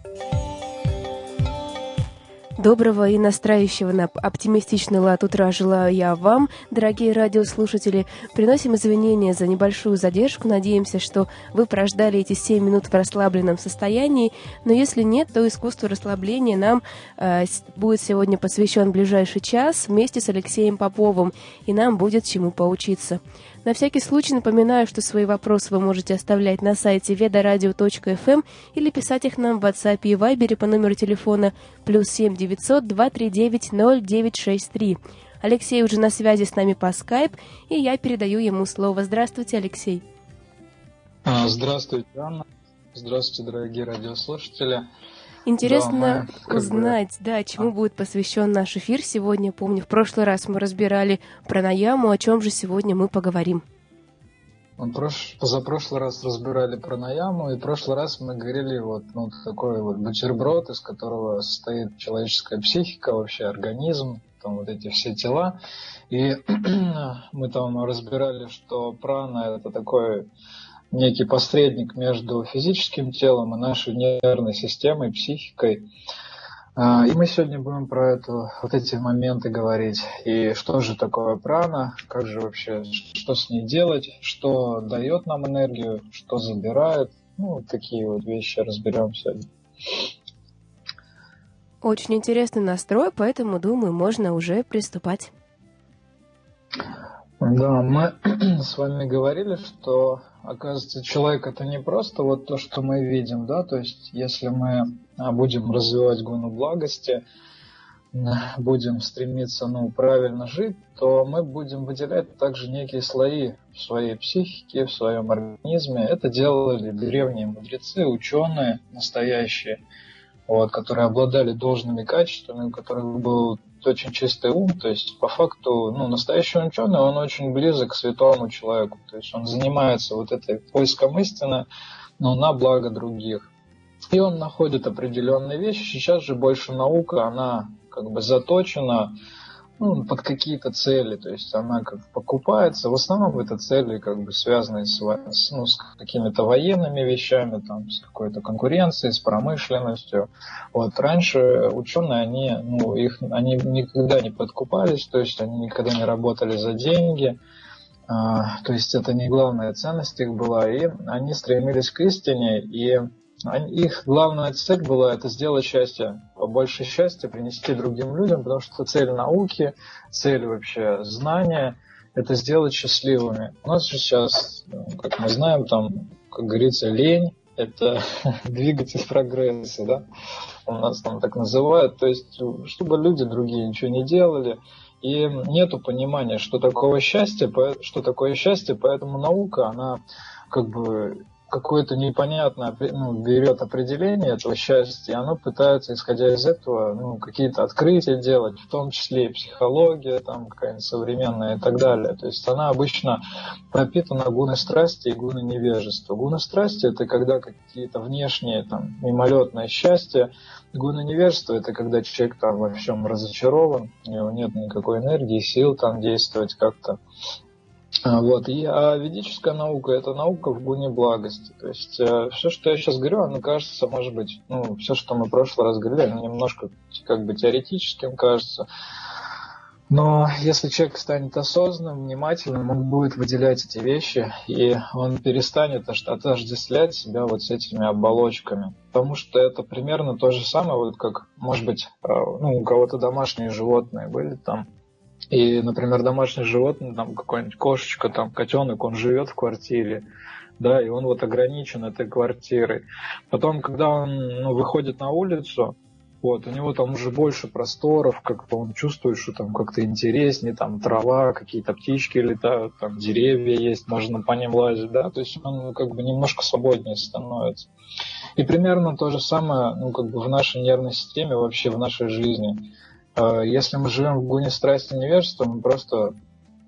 Доброго и настраивающего на оптимистичный лад утра желаю я вам, дорогие радиослушатели. Приносим извинения за небольшую задержку. Надеемся, что вы прождали эти 7 минут в расслабленном состоянии. Но если нет, то искусству расслабления нам будет сегодня посвящен ближайший час вместе с Алексеем Поповым. И нам будет чему поучиться. На всякий случай напоминаю, что свои вопросы вы можете оставлять на сайте vedaradio.fm или писать их нам в WhatsApp и Viber по номеру телефона +7 900 239 0963. Алексей уже на связи с нами по Skype, и я передаю ему слово. Здравствуйте, Алексей. Здравствуйте, Анна. Здравствуйте, дорогие радиослушатели. Интересно узнать, чему будет посвящен наш эфир сегодня. Помню, в прошлый раз мы разбирали пранаяму, о чем же сегодня мы поговорим. Позапрошлый раз разбирали пранаяму, и в прошлый раз мы говорили такой бутерброд, из которого состоит человеческая психика, вообще организм, там эти все тела. И мы там разбирали, что прана — это такой некий посредник между физическим телом и нашей нервной системой, психикой. И мы сегодня будем про эти моменты говорить. И что же такое прана, как же вообще, что с ней делать, что дает нам энергию, что забирает. Такие вещи разберем сегодня. Очень интересный настрой, поэтому, думаю, можно уже приступать. Да, мы с вами говорили, что, оказывается, человек — это не просто то, что мы видим, да, то есть если мы будем развивать гуну благости, будем стремиться, правильно жить, то мы будем выделять также некие слои в своей психике, в своем организме. Это делали древние мудрецы, ученые настоящие, которые обладали должными качествами, у которых был очень чистый ум, то есть по факту, настоящий ученый, он очень близок к святому человеку, то есть он занимается этой поиском истины, но на благо других. И он находит определенные вещи. Сейчас же больше наука, она заточена под какие-то цели, то есть она покупается. В основном это цели связанные с какими-то военными вещами, с какой-то конкуренцией, с промышленностью. Раньше ученые, они никогда не подкупались, то есть они никогда не работали за деньги, то есть это не главная ценность их была, и они стремились к истине, и их главная цель была это сделать счастье, побольше счастья принести другим людям, потому что цель науки, цель вообще знания — это сделать счастливыми. У нас же сейчас, как мы знаем, как говорится, лень — это двигатель прогресса, да? У нас так называют, то есть чтобы люди другие ничего не делали, и нету понимания, что такое счастье, поэтому наука, она какое-то непонятное берет определение этого счастья, и оно пытается, исходя из этого, какие-то открытия делать, в том числе и психология, какая-нибудь современная и так далее. То есть она обычно пропитана гуной страсти и гуной невежества. Гуна страсти — это когда какие-то внешние, мимолетное счастье. Гуна невежества — это когда человек во всем разочарован, у него нет никакой энергии, сил действовать как-то. А ведическая наука — это наука в гуне благости. То есть все, что я сейчас говорю, оно кажется, может быть, все, что мы в прошлый раз говорили, оно немножко теоретическим кажется. Но если человек станет осознанным, внимательным, он будет выделять эти вещи, и он перестанет отождествлять себя с этими оболочками. Потому что это примерно то же самое, как, может быть, у кого-то домашние животные были и, например, домашнее животное, какая-нибудь кошечка, котенок, он живет в квартире, да, и он ограничен этой квартирой. Потом, когда он выходит на улицу, у него уже больше просторов, как-то он чувствует, что как-то интереснее, трава, какие-то птички летают, деревья есть, можно по ним лазить, да, то есть он немножко свободнее становится. И примерно то же самое, в нашей нервной системе, вообще в нашей жизни. Если мы живем в гуне страсти и невежества, мы просто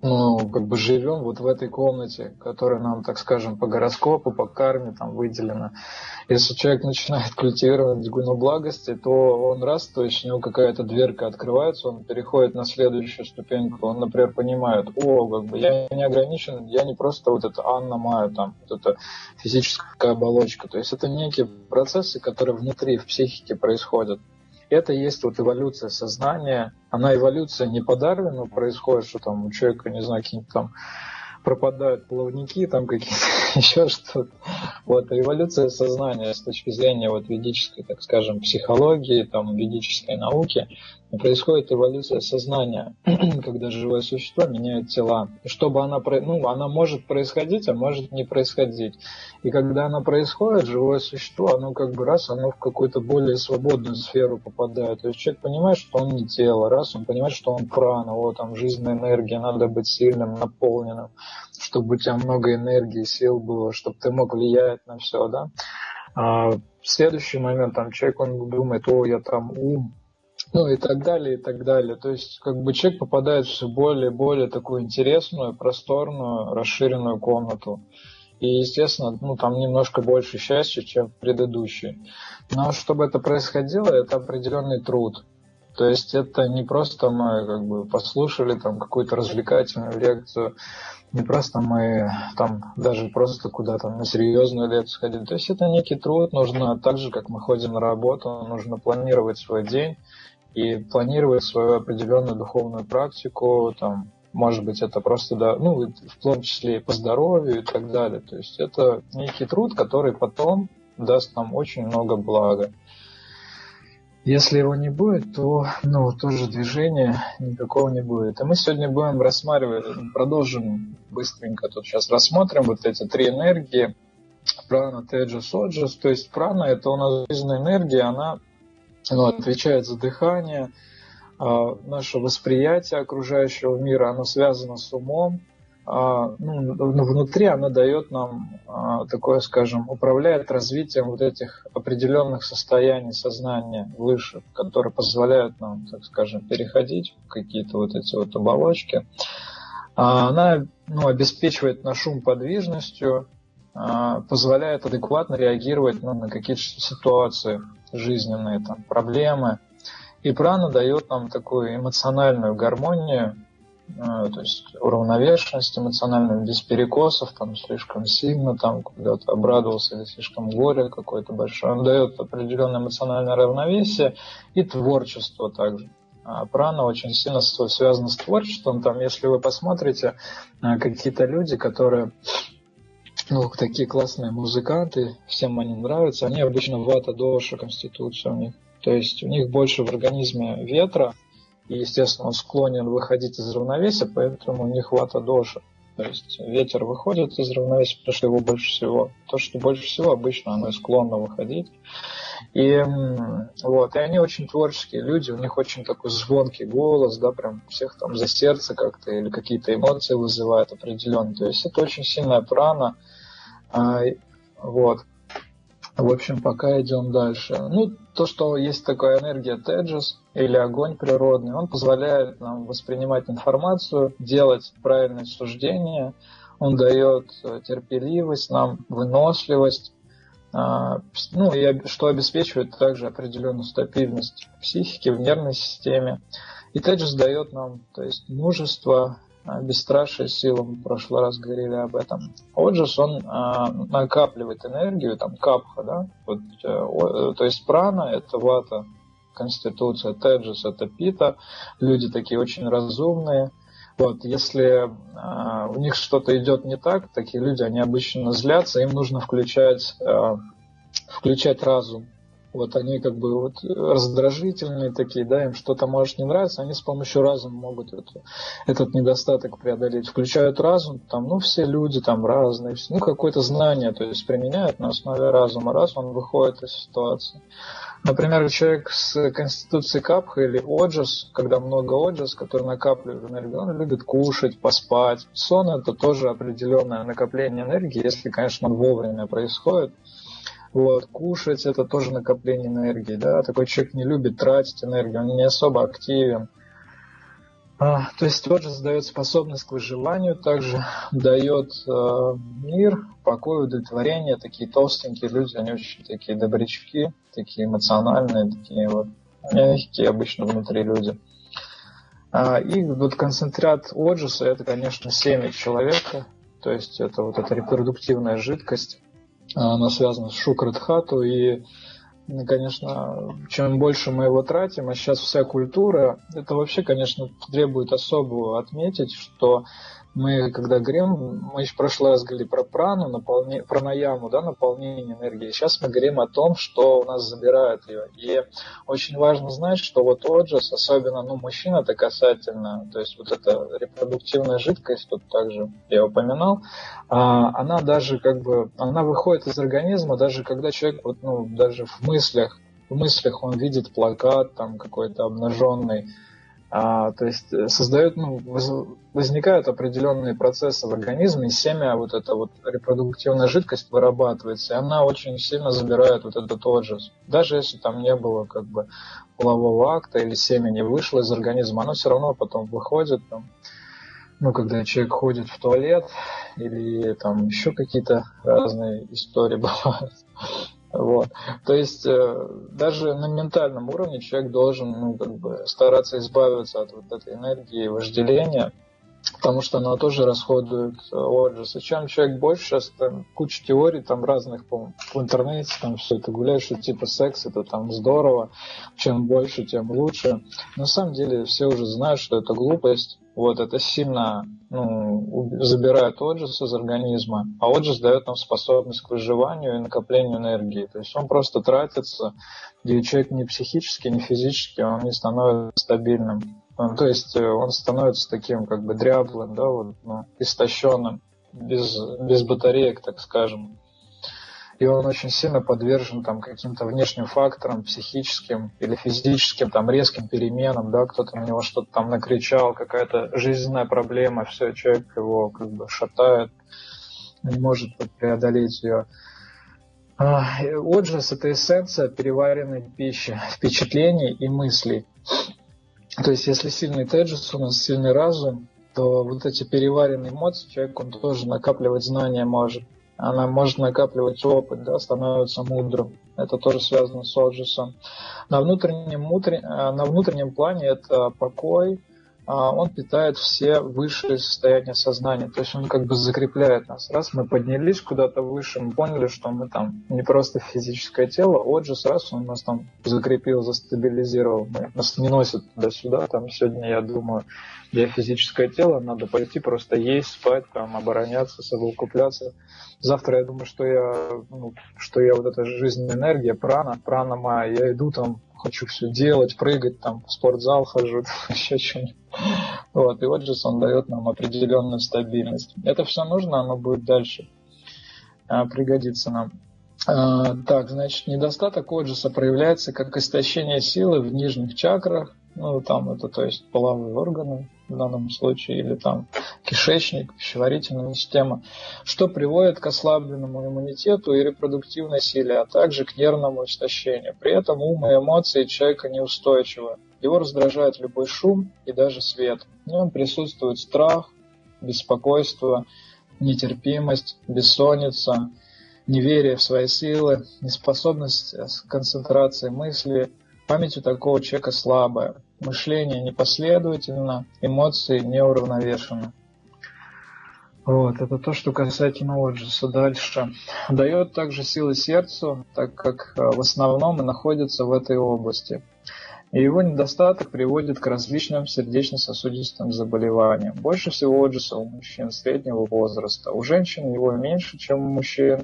как бы живем вот в этой комнате, которая нам, так скажем, по гороскопу, по карме там выделена. Если человек начинает культивировать гуну благости, то он то есть у него какая-то дверка открывается, он переходит на следующую ступеньку, он, например, понимает, как бы я не ограничен, я не просто вот это Анна Майя, там, вот эта физическая оболочка. То есть это некие процессы, которые внутри, в психике происходят. Это есть вот эволюция сознания. Она эволюция не по Дарвину происходит, что там у человека, не знаю, какие-нибудь там пропадают плавники, там какие-то еще что-то. Вот, эволюция сознания с точки зрения вот ведической, так скажем, психологии, там, ведической науки, происходит эволюция сознания, когда живое существо меняет тела. И чтобы она может происходить, а может не происходить. И когда она происходит, живое существо, оно как бы оно в какую-то более свободную сферу попадает. То есть человек понимает, что он не тело, он понимает, что он прана, там жизненная энергия, надо быть сильным, наполненным, чтобы у тебя много энергии, сил было, чтобы ты мог влиять на все, да. А в следующий момент там человек, он думает, я там ум, и так далее, и так далее. То есть, как бы человек попадает в все более и более такую интересную, просторную, расширенную комнату. И, естественно, там немножко больше счастья, чем в предыдущей. Но чтобы это происходило, это определенный труд. То есть это не просто мы как бы послушали там какую-то развлекательную лекцию, не просто мы там даже просто куда-то на серьезную лекцию ходили. То есть это некий труд, нужно так же, как мы ходим на работу, нужно планировать свой день и планировать свою определенную духовную практику, там, может быть, это просто, в том числе и по здоровью и так далее. То есть это некий труд, который потом даст нам очень много блага. Если его не будет, то, тоже движения никакого не будет. И мы сегодня будем продолжим быстренько тут сейчас рассмотрим вот эти 3 энергии. Прана, теджас, оджас. То есть прана — это у нас жизненная энергия, она отвечает за дыхание, наше восприятие окружающего мира, оно связано с умом. Внутри она дает нам такое, скажем, управляет развитием вот этих определенных состояний сознания выше, которые позволяют нам, так скажем, переходить в какие-то вот эти вот оболочки. Она обеспечивает наш ум подвижностью, позволяет адекватно реагировать на какие-то ситуации жизненные, там, проблемы. И прана дает нам такую эмоциональную гармонию, то есть уравновешенность эмоциональную, без перекосов, там, слишком сильно, там, куда-то обрадовался или слишком горе какое-то большое. Он дает определенное эмоциональное равновесие и творчество также. А прана очень сильно связана с творчеством. Там, если вы посмотрите, какие-то люди, которые такие классные музыканты, всем они нравятся, они обычно вата-доша, конституция у них. То есть у них больше в организме ветра, и, естественно, он склонен выходить из равновесия, поэтому у них вата-доша. То есть ветер выходит из равновесия, потому что его больше всего. То, что больше всего, обычно оно и склонно выходить. И они очень творческие люди, у них очень такой звонкий голос, да, прям всех там за сердце как-то, или какие-то эмоции вызывает определенные. То есть это очень сильная прана. В общем, пока идем дальше. То, что есть такая энергия теджас, или огонь природный, он позволяет нам воспринимать информацию, делать правильные суждения, он дает терпеливость, нам выносливость, и что обеспечивает также определенную стабильность в психике, в нервной системе. И теджас дает нам, то есть, мужество, бесстрашие, сила, мы в прошлый раз говорили об этом. Оджас, он накапливает энергию, там, капха, да, то есть прана — это вата, конституция, теджас — это пита, люди такие очень разумные. Если у них что-то идет не так, такие люди, они обычно злятся, им нужно включать разум. Они как бы раздражительные такие, да, им что-то может не нравиться, они с помощью разума могут этот недостаток преодолеть. Включают разум, там, все люди там разные, какое-то знание, то есть применяют на основе разума, раз он выходит из ситуации. Например, человек с конституцией капха или оджас, когда много оджас, который накапливает энергию, он любит кушать, поспать. Сон — это тоже определенное накопление энергии, если, конечно, он вовремя происходит. Кушать — это тоже накопление энергии, да, такой человек не любит тратить энергию, он не особо активен. То есть Оджис дает способность к выживанию, также дает мир, покой, удовлетворение. Такие толстенькие люди, они очень такие добрячки, такие эмоциональные, такие вот мягкие обычно внутри люди. И вот концентрат Оджиса — это, конечно, семя человека, то есть это вот эта репродуктивная жидкость, она связана с Шукрадхату, и, конечно, чем больше мы его тратим, а сейчас вся культура, это вообще, конечно, требует особого отметить, что мы, когда говорим, мы еще в прошлый раз говорили про прану, пранаяму, да, наполнение энергии. Сейчас мы говорим о том, что у нас забирает ее. И очень важно знать, что вот Оджис, особенно, мужчин это касательно, то есть вот эта репродуктивная жидкость, тут также я упоминал, она даже она выходит из организма, даже когда человек, даже в мыслях он видит плакат там какой-то обнаженный. То есть возникают определенные процессы в организме, и семя, вот эта вот репродуктивная жидкость вырабатывается, и она очень сильно забирает вот этот Оджис. Даже если там не было полового акта или семя не вышло из организма, оно все равно потом выходит, когда человек ходит в туалет, или там еще какие-то разные истории бывают. Вот. То есть даже на ментальном уровне человек должен стараться избавиться от вот этой энергии вожделения, потому что она тоже расходует Оджис. И чем человек больше, сейчас там куча теорий там разных в интернете, там все это гуляет, что типа секс это там здорово, чем больше, тем лучше. На самом деле все уже знают, что это глупость. Вот, это сильно забирает Оджис из организма, а Оджис дает нам способность к выживанию и накоплению энергии. То есть он просто тратится, где человек ни психически, ни физически, он не становится стабильным. То есть он становится таким дряблым, да, истощенным, без батареек, так скажем. И он очень сильно подвержен каким-то внешним факторам, психическим или физическим, резким переменам, да, кто-то на него что-то там накричал, какая-то жизненная проблема, все, человек его шатает, не может преодолеть ее. Оджис — это эссенция переваренной пищи, впечатлений и мыслей. То есть если сильный теджис, у нас сильный разум, то вот эти переваренные эмоции человек, он тоже накапливать знания может. Она может накапливать опыт, да, становится мудрым. Это тоже связано с Оджисом. На внутреннем плане это покой. Он питает все высшие состояния сознания. То есть он закрепляет нас. Раз мы поднялись куда-то выше, мы поняли, что мы там не просто физическое тело. Оджис, раз он нас там закрепил, застабилизировал. Нас не носит туда-сюда. Сегодня, я думаю, где физическое тело, надо пойти просто есть, спать, обороняться, совокупляться. Завтра я думаю, что я вот эта жизненная энергия, прана моя, я иду хочу все делать, прыгать, в спортзал хожу, еще что-нибудь. Вот, и Оджис, он дает нам определенную стабильность. Это все нужно, оно будет дальше пригодиться нам. Так, значит, недостаток Оджиса проявляется как истощение силы в нижних чакрах, это, то есть, половые органы в данном случае, или кишечник, пищеварительная система, что приводит к ослабленному иммунитету и репродуктивной силе, а также к нервному истощению. При этом ум и эмоции человека неустойчивы. Его раздражает любой шум и даже свет. В нем присутствует страх, беспокойство, нетерпимость, бессонница, неверие в свои силы, неспособность концентрации мысли. Память у такого человека слабая, мышление непоследовательно, эмоции неуравновешены. Вот, это то, что касательно Оджиса. Дальше. Дает также силы сердцу, так как в основном и находится в этой области. И его недостаток приводит к различным сердечно-сосудистым заболеваниям. Больше всего Оджиса у мужчин среднего возраста. У женщин его меньше, чем у мужчин.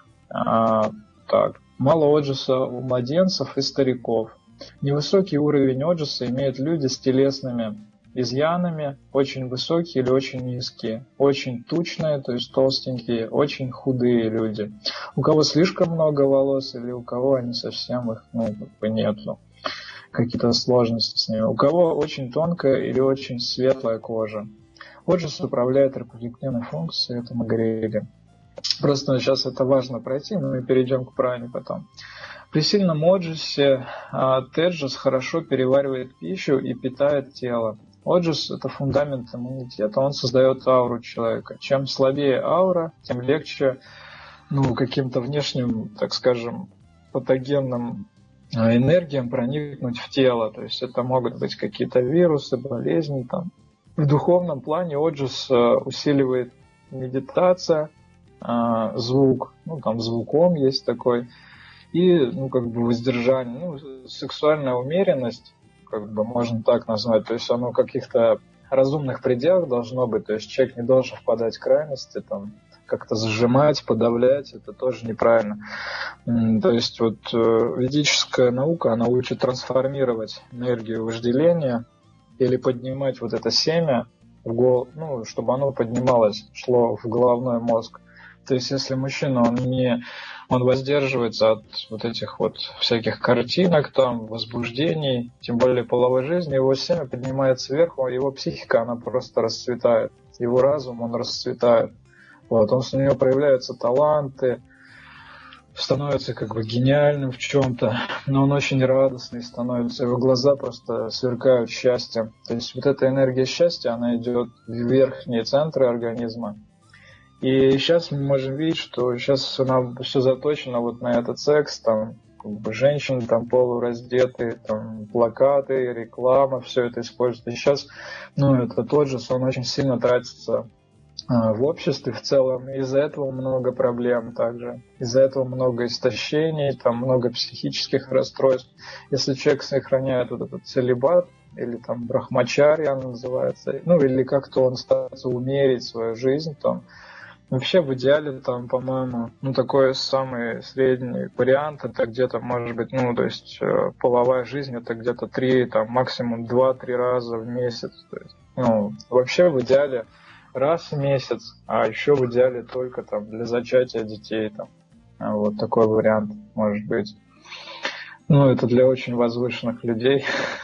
Мало Оджиса у младенцев и стариков. Невысокий уровень Оджиса имеют люди с телесными изъянами, очень высокие или очень низкие, очень тучные, то есть толстенькие, очень худые люди. У кого слишком много волос или у кого они совсем их нету, какие-то сложности с ними. У кого очень тонкая или очень светлая кожа. Оджис управляет репродуктивной функцией, это мы говорили. Просто сейчас это важно пройти, мы перейдем к пране потом. При сильном Оджисе теджис хорошо переваривает пищу и питает тело. Оджис – это фундамент иммунитета, он создает ауру человека. Чем слабее аура, тем легче каким-то внешним, так скажем, патогенным энергиям проникнуть в тело. То есть это могут быть какие-то вирусы, болезни. Там. В духовном плане оджис усиливает медитация, звук, там звуком есть такой, и воздержание, сексуальная умеренность, можно так назвать, то есть оно в каких-то разумных пределах должно быть, то есть человек не должен впадать в крайности, как-то зажимать, подавлять, это тоже неправильно. То есть ведическая наука, она учит трансформировать энергию вожделения или поднимать это семя в голову, чтобы оно поднималось, шло в головной мозг. То есть если мужчина, он воздерживается от этих всяких картинок, возбуждений, тем более половой жизни, его семя поднимается вверх, его психика, она просто расцветает, его разум, он расцветает. У него проявляются таланты, становится гениальным в чем-то, но он очень радостный становится, его глаза просто сверкают счастьем. То есть эта энергия счастья, она идет в верхние центры организма. И сейчас мы можем видеть, что сейчас она все заточено на этот секс, женщины полураздетые, плакаты, реклама, все это используется. И сейчас, этот оджис, он очень сильно тратится в обществе в целом. Из-за этого много проблем также. Из-за этого много истощений, много психических расстройств. Если человек сохраняет этот целибат, или брахмачарья называется, или как-то он старается умерить свою жизнь, вообще в идеале, по-моему, такой самый средний вариант, это где-то, может быть, то есть половая жизнь, это где-то 3, максимум 2-3 раза в месяц. То есть, вообще в идеале раз в месяц, а еще в идеале только для зачатия детей. Такой вариант может быть. Это для очень возвышенных людей.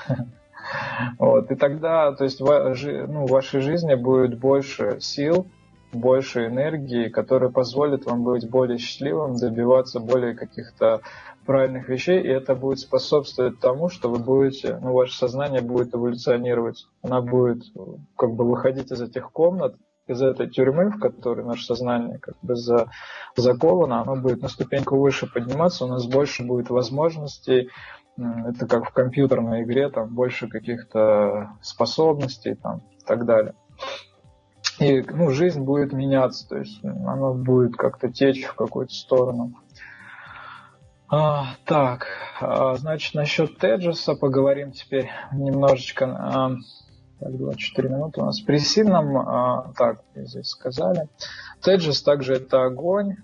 И тогда, то есть, в вашей жизни будет больше сил, больше энергии, которая позволит вам быть более счастливым, добиваться более каких-то правильных вещей, и это будет способствовать тому, что вы будете, ваше сознание будет эволюционировать. Она будет выходить из этих комнат, из этой тюрьмы, в которой наше сознание заковано, оно будет на ступеньку выше подниматься, у нас больше будет возможностей, это как в компьютерной игре, больше каких-то способностей и так далее. И жизнь будет меняться, то есть она будет как-то течь в какую-то сторону. Значит, насчет теджеса поговорим теперь немножечко. 24 минуты у нас. При сильном, здесь сказали. Теджес также это огонь,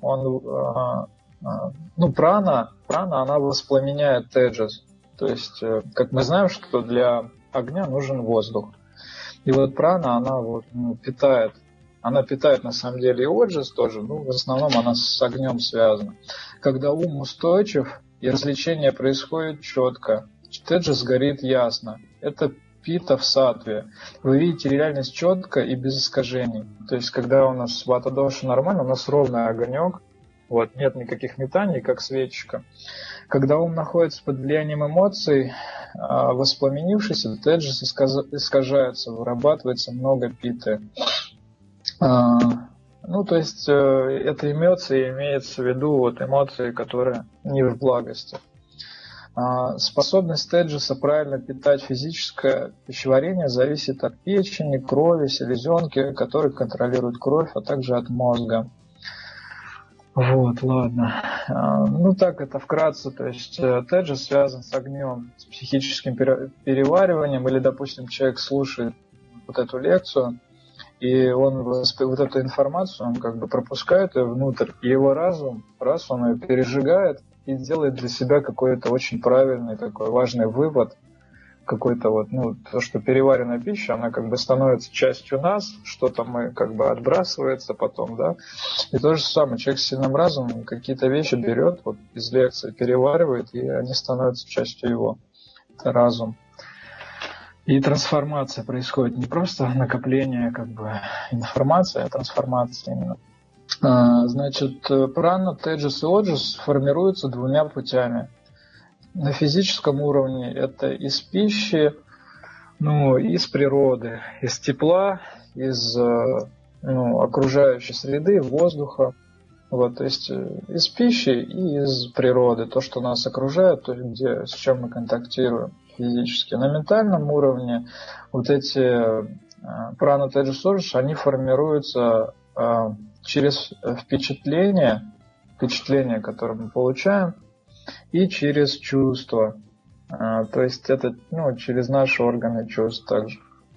прана, она воспламеняет теджес. То есть, как мы знаем, что для огня нужен воздух. И прана, она питает. Она питает на самом деле и оджис тоже, в основном она с огнем связана. Когда ум устойчив и развлечение происходит четко, теджес горит ясно. Это пита в саттве. Вы видите реальность четко и без искажений. То есть, когда у нас вата доша нормально, у нас ровный огонек, нет никаких метаний, как свечечка. Когда ум находится под влиянием эмоций, воспламенившийся, теджес искажается, вырабатывается много питы. То есть, это эмоции имеется в виду эмоции, которые не в благости. Способность теджеса правильно питать физическое пищеварение зависит от печени, крови, селезенки, которые контролируют кровь, а также от мозга. Ладно. Так это вкратце. То есть теджес связан с огнем, с психическим перевариванием, или, допустим, человек слушает эту лекцию, и он эту информацию, он пропускает ее внутрь, и его разум, раз он ее пережигает, и делает для себя какой-то очень правильный, такой важный вывод, какой-то то, что переваренная пища, она становится частью нас, что-то мы отбрасывается потом, да. И то же самое, человек с сильным разумом какие-то вещи берет из лекции, переваривает, и они становятся частью его. Это разум. И трансформация происходит, не просто накопление информации, а трансформация именно. Значит, прана, теджес и оджис формируются двумя путями. На физическом уровне это из пищи, ну, из природы, из тепла, из окружающей среды, воздуха. Вот, то есть из пищи и из природы, то, что нас окружает, то, где, с чем мы контактируем физически. На ментальном уровне вот эти прана теджа, они формируются через впечатление, которое мы получаем, и через чувства. То есть это через наши органы чувств также.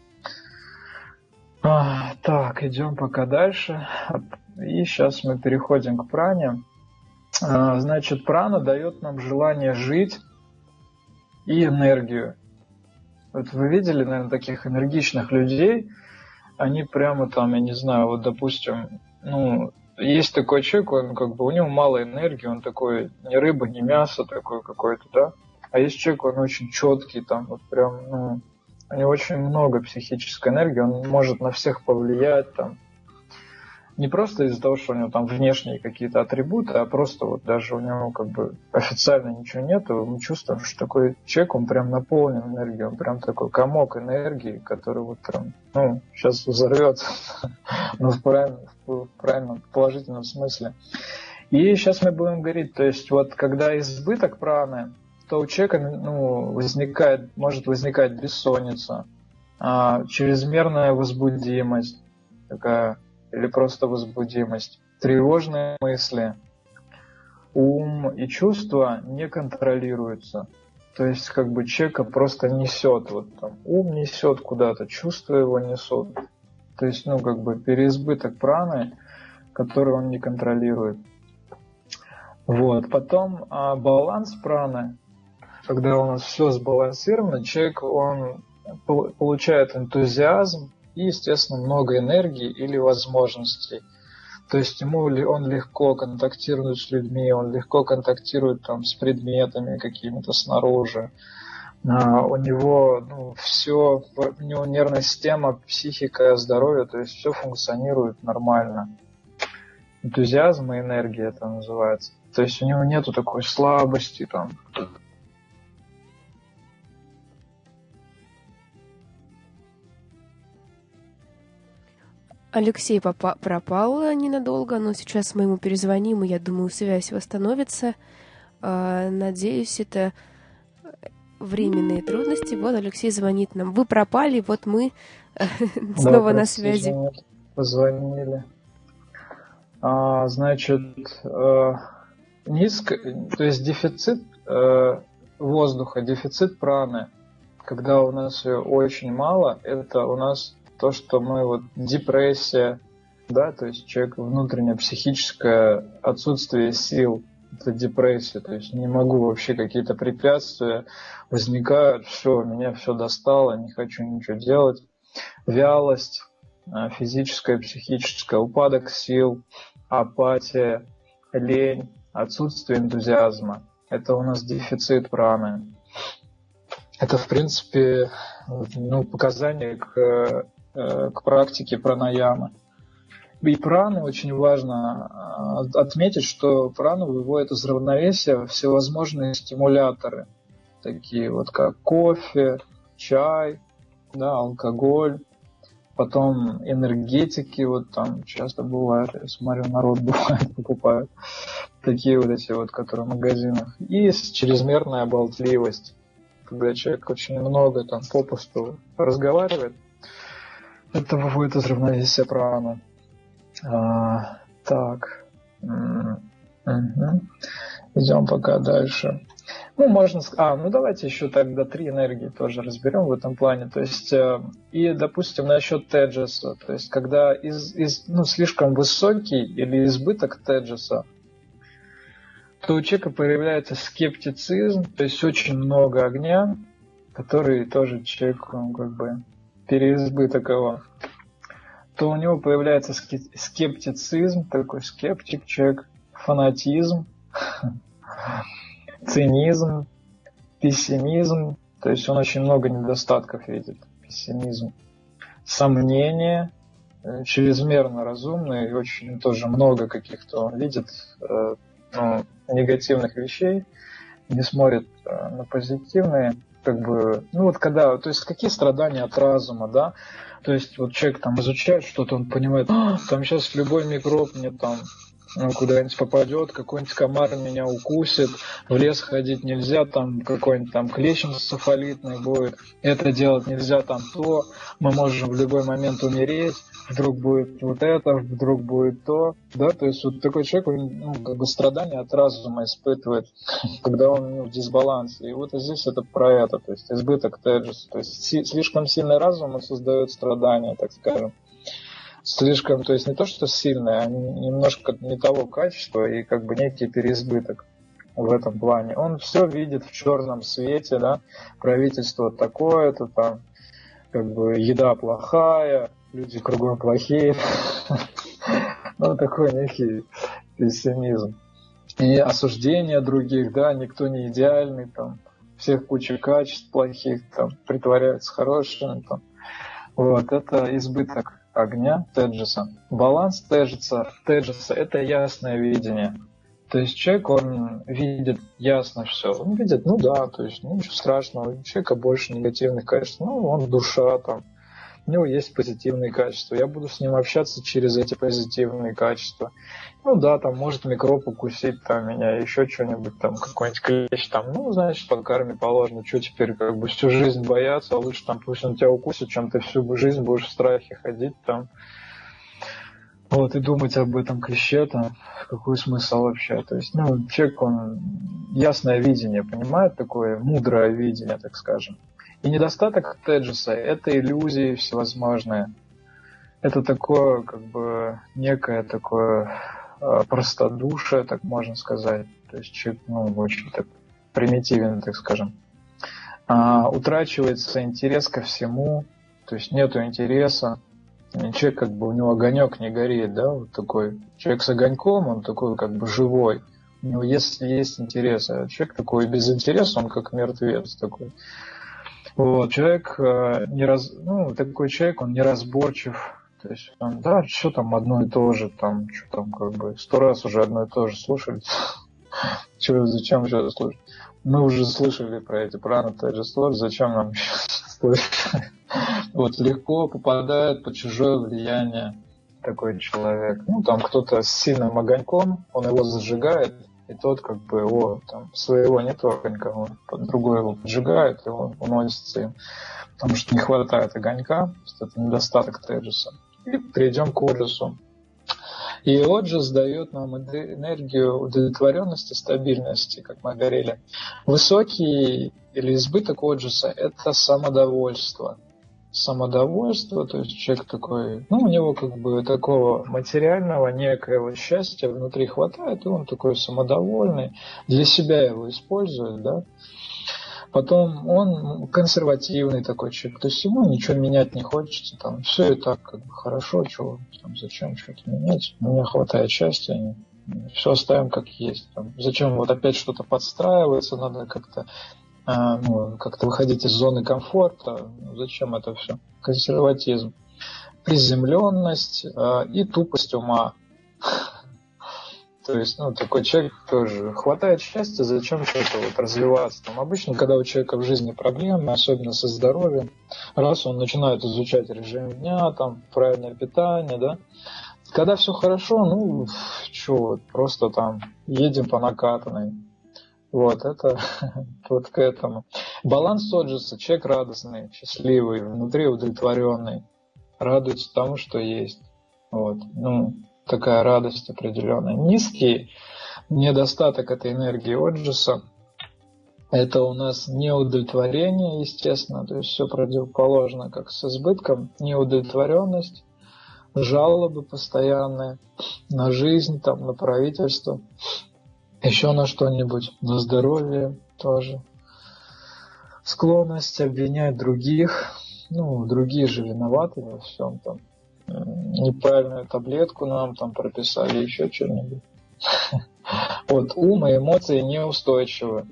Так, идем пока дальше. И сейчас мы переходим к пране. Значит, прана дает нам желание жить и энергию. Вот вы видели, наверное, таких энергичных людей, они прямо там, я не знаю, вот, допустим, есть такой человек, он у него мало энергии, он такой ни рыба, ни мясо такой какой-то, да? А есть человек, он очень четкий, там вот прям, у него очень много психической энергии, он может на всех повлиять, там, не просто из-за того, что у него там внешние какие-то атрибуты, а просто вот даже у него официально ничего нет, и мы чувствуем, что такой человек, он прям наполнен энергией, он прям такой комок энергии, который вот прям, сейчас взорвется, но в правильном, положительном смысле. И сейчас мы будем говорить, то есть вот когда избыток праны, то у человека может возникать бессонница, чрезмерная возбудимость такая, или просто возбудимость, тревожные мысли, ум и чувства не контролируются. То есть человека просто несет, вот там ум несет куда-то, чувства его несут. То есть, переизбыток праны, который он не контролирует. Вот. Потом баланс праны, когда у нас все сбалансировано, человек, он получает энтузиазм, и, естественно, много энергии или возможностей. То есть он легко контактирует с людьми, он легко контактирует там с предметами какими-то снаружи. У него у него нервная система, психика, здоровье, то есть все функционирует нормально. Энтузиазм и энергия это называется. То есть у него нету такой слабости там. Алексей пропал ненадолго, но сейчас мы ему перезвоним, и я думаю, связь восстановится. Надеюсь, это временные трудности. Вот Алексей звонит нам. Вы пропали, вот мы снова на связи. Позвонили. Значит, то есть дефицит воздуха, дефицит праны, когда у нас ее очень мало, это у нас то, что мы депрессия, да, то есть человек внутреннее психическое отсутствие сил, это депрессия, то есть не могу вообще, какие-то препятствия возникают, все, меня все достало, не хочу ничего делать, вялость физическая, психическая, упадок сил, апатия, лень, отсутствие энтузиазма, это у нас дефицит праны. Это, в принципе, показание к практике пранаямы. И прану очень важно отметить, что прану выводят из равновесия всевозможные стимуляторы, такие как кофе, чай, да, алкоголь, потом энергетики, там часто бывает, я смотрю, народ бывает, покупают такие эти которые в магазинах, и чрезмерная болтливость, когда человек очень много там попусту разговаривает, это выводит из равновесия прану. Так. Идем пока дальше. Давайте еще тогда 3 энергии тоже разберем в этом плане. То есть, и, допустим, насчет теджаса, то есть, когда слишком высокий или избыток теджаса, то у человека появляется скептицизм, то есть очень много огня, который тоже человек, переизбыток его, то у него появляется скептицизм, такой скептик человек, фанатизм, цинизм, пессимизм, то есть он очень много недостатков видит, пессимизм, сомнение, чрезмерно разумный, и очень тоже много каких-то он видит негативных вещей, не смотрит на позитивные. как бы, ну вот когда, то есть какие страдания от разума, да, то есть вот человек там изучает что-то, он понимает, там сейчас любой микроб мне там куда-нибудь попадет, какой-нибудь комар меня укусит, в лес ходить нельзя, там какой-нибудь там клещ энцефалитный будет, это делать нельзя, там то, мы можем в любой момент умереть, вдруг будет вот это, вдруг будет то, да, то есть вот такой человек, он, как бы страдания от разума испытывает, когда он в дисбалансе, и вот здесь это про это, то есть избыток теджеса, то есть слишком сильный разум, он создает страдания, так скажем. Слишком, то есть не то, что сильное, а немножко не того качества и как бы некий переизбыток в этом плане. Он все видит в черном свете, да, правительство такое-то, там, как бы еда плохая, люди кругом плохие. Ну, такой некий пессимизм. И осуждение других, да, никто не идеальный, там, всех куча качеств плохих, там, притворяются хорошими, там. Вот, это избыток огня, теджеса. Баланс теджеса – это ясное видение. То есть человек, он видит ясно все. Он видит, ну да, то есть ничего страшного, у человека больше негативных качеств. Ну, он душа, там, у него есть позитивные качества. Я буду с ним общаться через эти позитивные качества. Ну да, там может микроб укусить там, меня, еще что-нибудь, там какой-нибудь клещ, там, ну, значит, по карме положено, что теперь как бы всю жизнь бояться, а лучше там пусть он тебя укусит, чем ты всю жизнь будешь в страхе ходить там. Вот, и думать об этом клеще, там, какой смысл вообще. То есть, ну, человек, он ясное видение, понимает, такое мудрое видение, так скажем. И недостаток теджеса – это иллюзии всевозможные. Это такое, как бы, некое такое простодушие, так можно сказать. То есть человек, ну, очень так примитивен, так скажем. Утрачивается интерес ко всему, то есть нету интереса. Человек, как бы, у него огонек не горит, да, вот такой. Человек с огоньком, он такой, как бы, живой. У него есть интерес. А человек такой без интереса, он как мертвец такой. Вот, человек такой человек, он неразборчив. То есть он, да, что там одно и то же, там, что там, как бы, 100 раз уже одно и то же слушали. Зачем еще слушать? Мы уже слышали про эти праны, зачем нам еще слышать? Вот, легко попадает под чужое влияние такой человек. Ну, там кто-то с сильным огоньком, он его зажигает, и тот, как бы, там, своего нет огонька, он другой его поджигает, и он уносится им. Потому что не хватает огонька, это недостаток теджеса. И перейдем к оджесу. И оджес дает нам энергию удовлетворенности, стабильности, как мы говорили. Высокий или избыток оджеса – это самодовольство. Самодовольство, то есть человек такой, ну, у него как бы такого материального некоего счастья внутри хватает, и он такой самодовольный, для себя его использует, да. Потом он консервативный такой человек, то есть ему ничего менять не хочется, там, все и так как бы хорошо, чего, там, зачем что-то менять, у меня хватает счастья, все оставим как есть, там, зачем вот опять что-то подстраиваться, надо как-то как-то выходить из зоны комфорта, зачем это все? Консерватизм, приземленность и тупость ума. То есть, такой человек тоже хватает счастья, зачем что-то вот развиваться. Там обычно, когда у человека в жизни проблемы, особенно со здоровьем, раз он начинает изучать режим дня, там, правильное питание, да, когда все хорошо, просто там едем по накатанной. Вот, это вот к этому. Баланс оджеса. Человек радостный, счастливый, внутри удовлетворенный. Радуется тому, что есть. Вот, такая радость определенная. Низкий недостаток этой энергии оджеса. Это у нас неудовлетворение, естественно. То есть все противоположно, как с избытком. Неудовлетворенность, жалобы постоянные на жизнь, там, на правительство. Еще на что-нибудь, на здоровье тоже. Склонность обвинять других. Другие же виноваты во всем там. Неправильную таблетку нам там прописали, еще что-нибудь. Вот, ум и эмоции неустойчивы.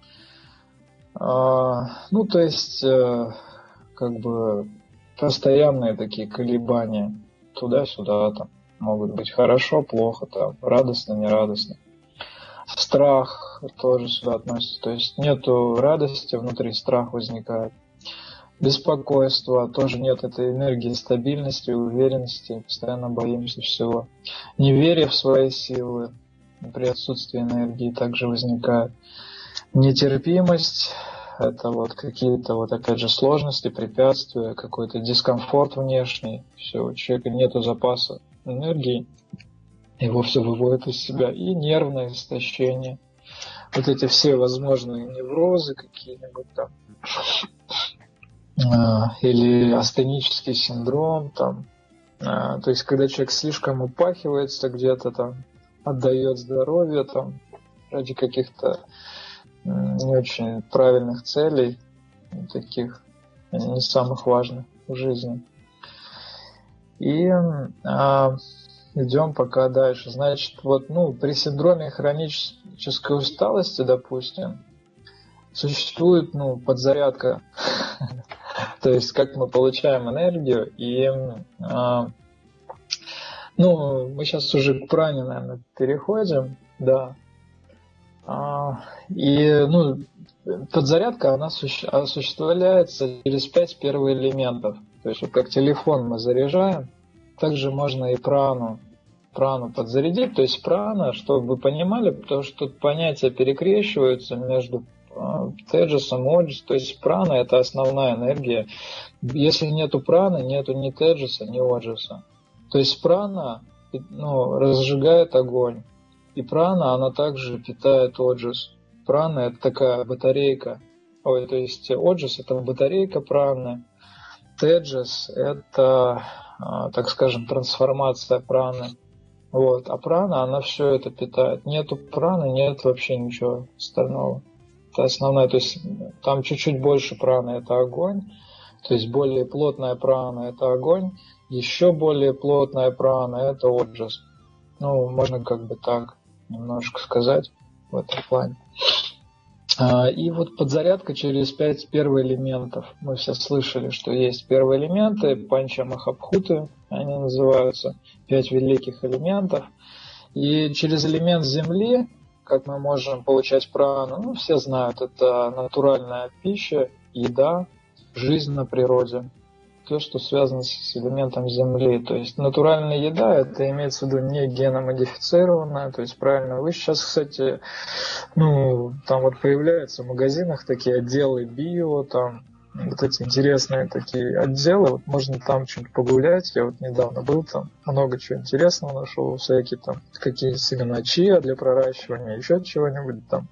То есть, как бы, постоянные такие колебания. Туда-сюда там. Могут быть хорошо, плохо, там, радостно, нерадостно. Страх тоже сюда относится. То есть нету радости внутри, страх возникает. Беспокойство, тоже нет этой энергии стабильности, уверенности, постоянно боимся всего. Неверие в свои силы при отсутствии энергии также возникает. Нетерпимость, это вот какие-то вот опять же сложности, препятствия, какой-то дискомфорт внешний. Все, у человека нету запаса энергии, его все выводит из себя. И нервное истощение. Вот эти все возможные неврозы какие-нибудь там, или астенический синдром, там, то есть когда человек слишком упахивается где-то там, отдает здоровье там ради каких-то не очень правильных целей, таких не самых важных в жизни. И идем пока дальше. Значит, вот, при синдроме хронической усталости, допустим, существует, подзарядка. То есть, как мы получаем энергию, и, мы сейчас уже к пране, наверное, переходим, да. И, подзарядка, она осуществляется через 5 первоэлементов. То есть, вот как телефон мы заряжаем, также можно и прану подзарядить. То есть, прана, чтобы вы понимали, потому что тут понятия перекрещиваются между теджасом, оджас. То есть, прана – это основная энергия. Если нету праны, нету ни теджаса, ни оджаса. То есть, прана, разжигает огонь. И прана, она также питает оджас. Прана – это такая батарейка. То есть оджас – это батарейка праны. Теджас – это, так скажем, трансформация праны. А прана, она все это питает. Нету праны, нет вообще ничего остального. Это основное. То есть там чуть-чуть больше праны – это огонь. То есть более плотная прана – это огонь. Еще более плотная прана – это оджас. Можно как бы так немножко сказать в этом плане. И вот подзарядка через 5 первоэлементов. Мы все слышали, что есть первоэлементы, панча-махабхуты, они называются, 5 великих элементов. И через элемент земли, как мы можем получать прану, все знают, это натуральная пища, еда, жизнь на природе. То, что связано с элементом земли. То есть натуральная еда, это имеется в виду не геномодифицированная, то есть правильно. Вы сейчас, кстати, там вот появляются в магазинах такие отделы био, там вот эти интересные такие отделы, вот можно там что-нибудь погулять. Я вот недавно был там, много чего интересного нашел, всякие там, какие семена чиа для проращивания, еще чего-нибудь там.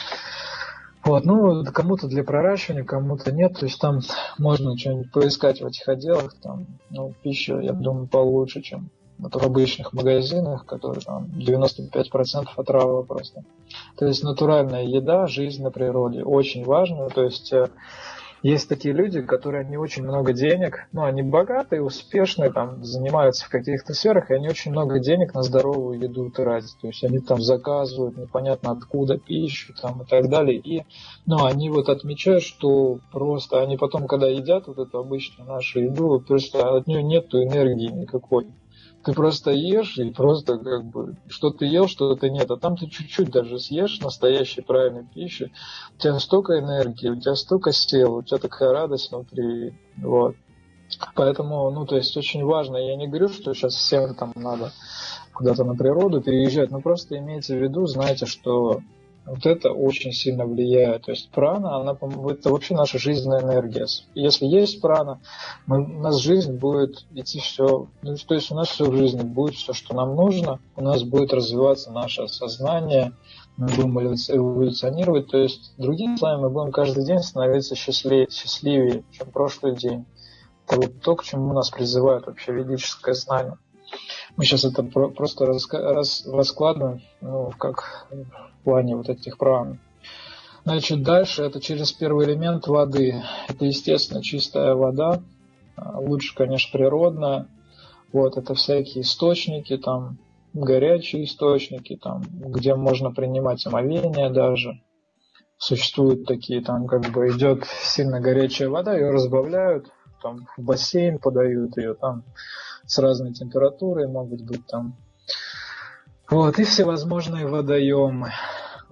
Кому-то для проращивания, кому-то нет. То есть там можно что-нибудь поискать в этих отделах. Там, пища, я думаю, получше, чем в обычных магазинах, которые там 95% отрава просто. То есть натуральная еда, жизнь на природе. Очень важно. То есть есть такие люди, которые не очень много денег, они богатые, успешные, там, занимаются в каких-то сферах, и они очень много денег на здоровую еду тратят. То есть они там заказывают непонятно откуда пищу там, и так далее. И они вот отмечают, что просто они потом, когда едят вот эту обычную нашу еду, просто от нее нету энергии никакой. Ты просто ешь, и просто как бы что ты ел, что-то нет. А там ты чуть-чуть даже съешь настоящей правильной пищи. У тебя столько энергии, у тебя столько сил, у тебя такая радость внутри. Поэтому, то есть очень важно. Я не говорю, что сейчас всем там надо куда-то на природу переезжать, но просто имейте в виду, знайте, что вот это очень сильно влияет. То есть прана, это вообще наша жизненная энергия. Если есть прана, у нас жизнь будет идти все. То есть у нас все в жизни будет все, что нам нужно. У нас будет развиваться наше сознание, мы будем эволюционировать. То есть, другими словами, мы будем каждый день становиться счастливее, чем прошлый день. Это вот то, к чему нас призывает вообще ведическое знание. Мы сейчас это просто раскладываем, как в плане вот этих пран. Значит, дальше это через первый элемент воды. Это, естественно, чистая вода. Лучше, конечно, природная. Это всякие источники, там, горячие источники, там, где можно принимать омовение даже. Существуют такие, там, как бы идет сильно горячая вода, ее разбавляют, там, в бассейн подают ее, там, с разной температурой могут быть там. И всевозможные водоемы.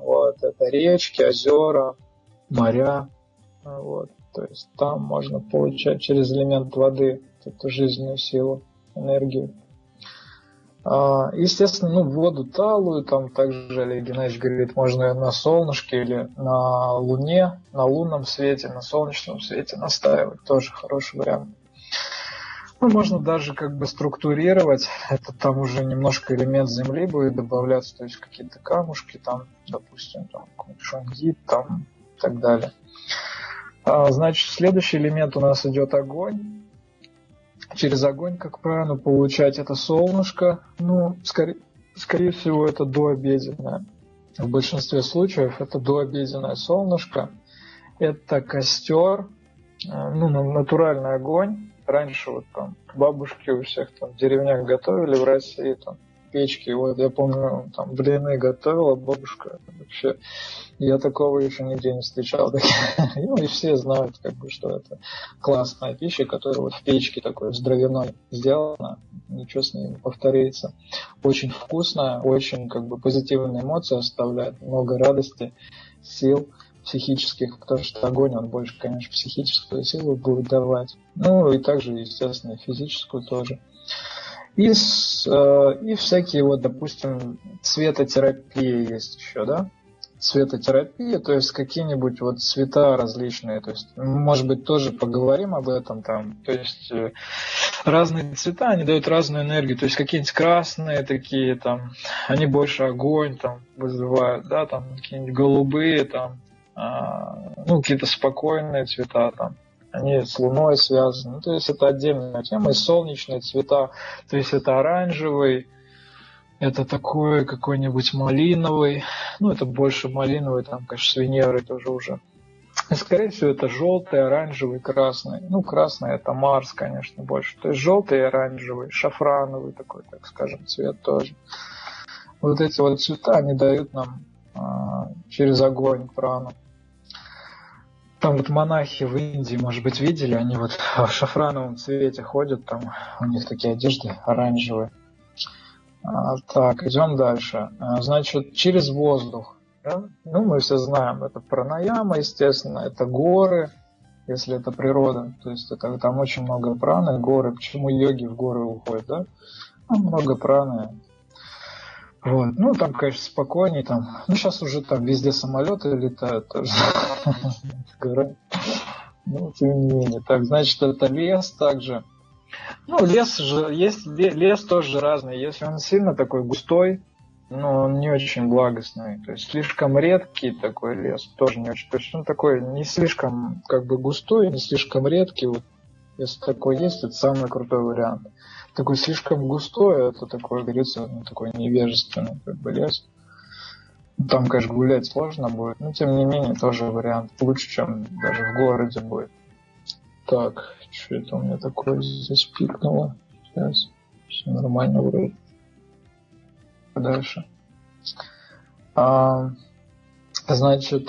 Вот, это речки, озера, моря. Вот, то есть там можно получать через элемент воды эту жизненную силу, энергию. Естественно, воду талую, там также Олег Геннадьевич говорит, можно на солнышке или на луне, на лунном свете, на солнечном свете настаивать, тоже хороший вариант. Можно даже структурировать, это там уже немножко элемент земли будет добавляться, то есть какие-то камушки, там, допустим, там шунгит, там и так далее. Значит, следующий элемент у нас идет огонь. Через огонь, как правильно получать это солнышко? Скорее всего, это дообеденное. В большинстве случаев это дообеденное солнышко. Это костер, натуральный огонь. Раньше бабушки у всех в деревнях готовили в России, печки. Я помню, блины готовила бабушка. Вообще, я такого еще нигде не встречал. И все знают, что это классная пища, которая в печке такой с дровяной сделана. Ничего с ней не повторится. Очень вкусная, очень позитивные эмоции оставляет, много радости, сил психических, потому что огонь, он больше, конечно, психическую силу будет давать. И также, естественно, физическую тоже. И всякие, допустим, цветотерапии есть еще, да? Цветотерапия, то есть какие-нибудь цвета различные, то есть, может быть, тоже поговорим об этом там, то есть разные цвета, они дают разную энергию, то есть какие-нибудь красные такие там, они больше огонь там вызывают, да, там какие-нибудь голубые там, какие-то спокойные цвета там, они с Луной связаны, то есть это отдельная тема, и солнечные цвета, то есть это оранжевый, это такой какой-нибудь малиновый, это больше малиновый, там, конечно, с Венерой тоже уже. И, скорее всего, это желтый, оранжевый, красный. Красный это Марс, конечно, больше. То есть желтый и оранжевый, шафрановый такой, так скажем, цвет тоже. Вот эти цвета, они дают нам через огонь прану. Там монахи в Индии, может быть, видели, они в шафрановом цвете ходят, там у них такие одежды оранжевые. Так, идем дальше. Значит, через воздух. Да? Мы все знаем, это пранаяма, естественно, это горы, если это природа. То есть это, там очень много праны, горы. Почему йоги в горы уходят, да? Много праны. Вот. Там, конечно, спокойней. Сейчас уже там везде самолеты летают тоже. Тем не менее. Так, значит, это лес также. Лес же, есть лес тоже разный. Если он сильно такой густой, он не очень благостный. То есть слишком редкий такой лес, тоже не очень. То есть он такой не слишком густой, не слишком редкий. Если такой есть, это самый крутой вариант. Такой слишком густой, это такой, говорится, такой невежественный лес. Там, конечно, гулять сложно будет, но тем не менее тоже вариант лучше, чем даже в городе будет. Так, что это у меня такое здесь пикнуло? Сейчас. Все нормально вроде. Дальше. Значит,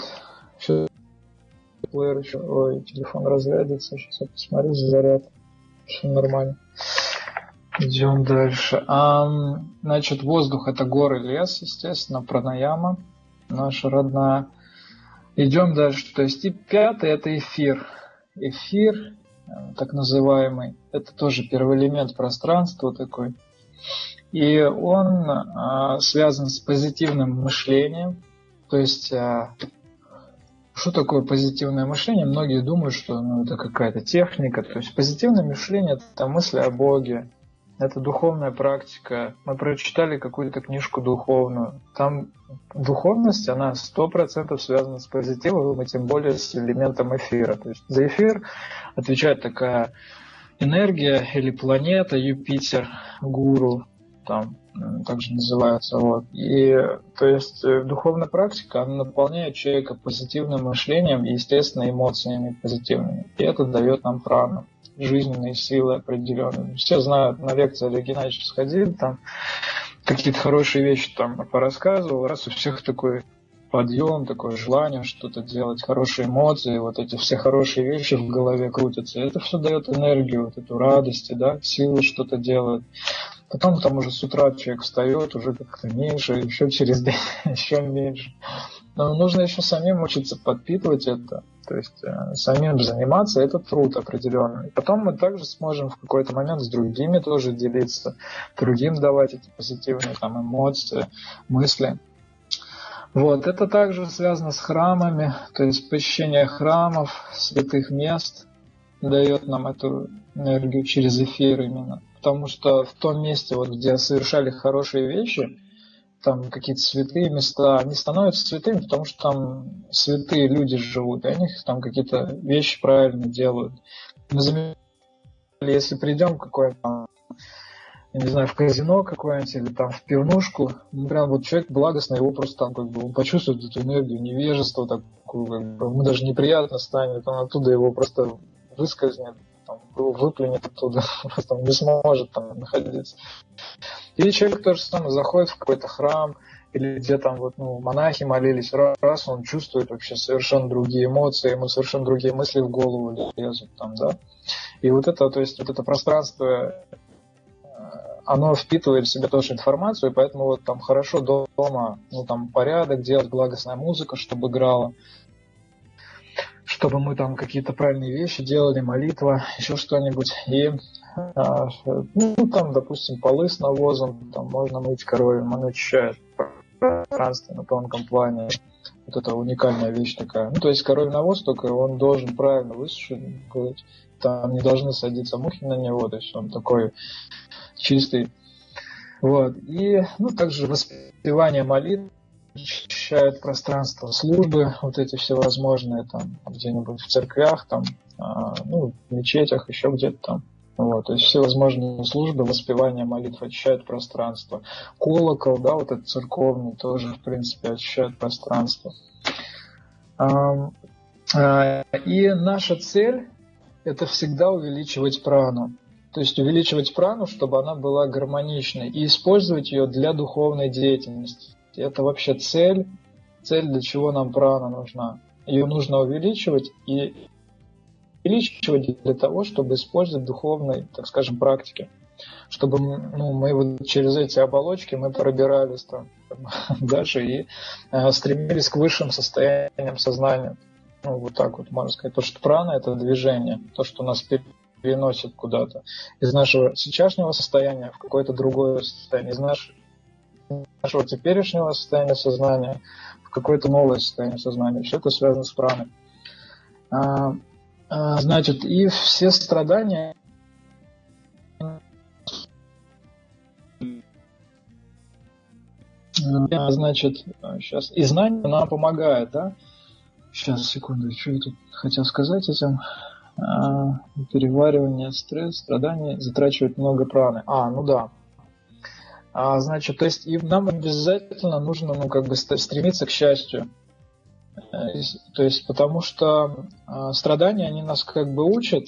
плеер еще. Ой, телефон разрядится. Сейчас я посмотрю за заряд. Все нормально. Идем дальше. Значит, воздух это горы, лес, естественно, пранаяма, наша родная. Идем дальше. То есть и пятый это эфир. Эфир, так называемый, это тоже первый элемент пространства такой. И он связан с позитивным мышлением. То есть, что такое позитивное мышление? Многие думают, что это какая-то техника. То есть позитивное мышление – это мысли о Боге. Это духовная практика. Мы прочитали какую-то книжку духовную. Там духовность, она 100% связана с позитивом, и тем более с элементом эфира. То есть за эфир отвечает такая энергия или планета Юпитер, гуру, там также называется. И то есть духовная практика, она наполняет человека позитивным мышлением и, естественно, эмоциями позитивными. И это дает нам прану, жизненные силы определенные. Все знают, на лекции Олег Геннадьевич сходил, там какие-то хорошие вещи там порассказывал, раз у всех такой подъем, такое желание что-то делать, хорошие эмоции, эти все хорошие вещи в голове крутятся. Это все дает энергию, эту радость, да, силы что-то делать. Потом там уже с утра человек встает, уже как-то меньше, еще через день еще меньше. Но нужно еще самим учиться подпитывать это, то есть самим заниматься, это труд определенный. Потом мы также сможем в какой-то момент с другими тоже делиться, другим давать эти позитивные там эмоции, мысли. Вот, это также связано с храмами, то есть посещение храмов, святых мест дает нам эту энергию через эфир именно. Потому что в том месте, вот, где совершали хорошие вещи, там какие-то святые места, они становятся святыми, потому что там святые люди живут, и они там какие-то вещи правильно делают. Мы заметили, если придем в какое-то, я не знаю, в казино какое-нибудь или там в пивнушку, ну, прям вот человек благостный, его просто там как бы он почувствует эту энергию невежества такую, как бы, ему даже неприятно станет, он оттуда его просто выскользнет, там, его выплюнет оттуда, просто он не сможет там находиться. Или человек тоже самое заходит в какой-то храм, или где там вот, ну, монахи молились, раз он чувствует вообще совершенно другие эмоции, ему совершенно другие мысли в голову лезут там, да. И вот это, то есть вот это пространство, оно впитывает в себя тоже информацию, и поэтому вот там хорошо дома, ну, там порядок делать, благостная музыка, чтобы играла, чтобы мы там какие-то правильные вещи делали, молитва, еще что-нибудь. И, ну, там, допустим, полы с навозом, там можно мыть коровьем, оно очищает пространство на тонком плане. Вот это уникальная вещь такая. Ну, то есть коровий навоз, только он должен правильно высушить, там не должны садиться мухи на него, то есть он такой чистый. Вот. И, ну, также воспевание молитв очищает пространство, службы, вот эти всевозможные, там, где-нибудь в церквях, там, ну, в мечетях, еще где-то там. Вот, то есть всевозможные службы, воспевание молитв очищают пространство. Колокол, да, вот этот церковный, тоже, в принципе, очищает пространство. И наша цель – это всегда увеличивать прану. То есть увеличивать прану, чтобы она была гармоничной, и использовать ее для духовной деятельности. Это вообще цель, для чего нам прана нужна. Ее нужно увеличивать и увеличивать для того, чтобы использовать духовной, так скажем, практики. Чтобы, ну, мы вот через эти оболочки мы пробирались там дальше и стремились к высшим состояниям сознания. Ну, вот так вот можно сказать. То, что прана – это движение, то, что нас переносит куда-то из нашего сейчасшнего состояния в какое-то другое состояние, из нашего теперешнего состояния сознания в какое-то новое состояние сознания. Все это связано с праной. Значит, и все страдания, значит, сейчас, и знание нам помогает, да? Сейчас, секунду, что я тут хотел сказать этим? Переваривание, стресс, страдания затрачивает много праны. Ну да. Значит, то есть и нам обязательно нужно, ну, как бы стремиться к счастью. То есть, потому что страдания, они нас как бы учат,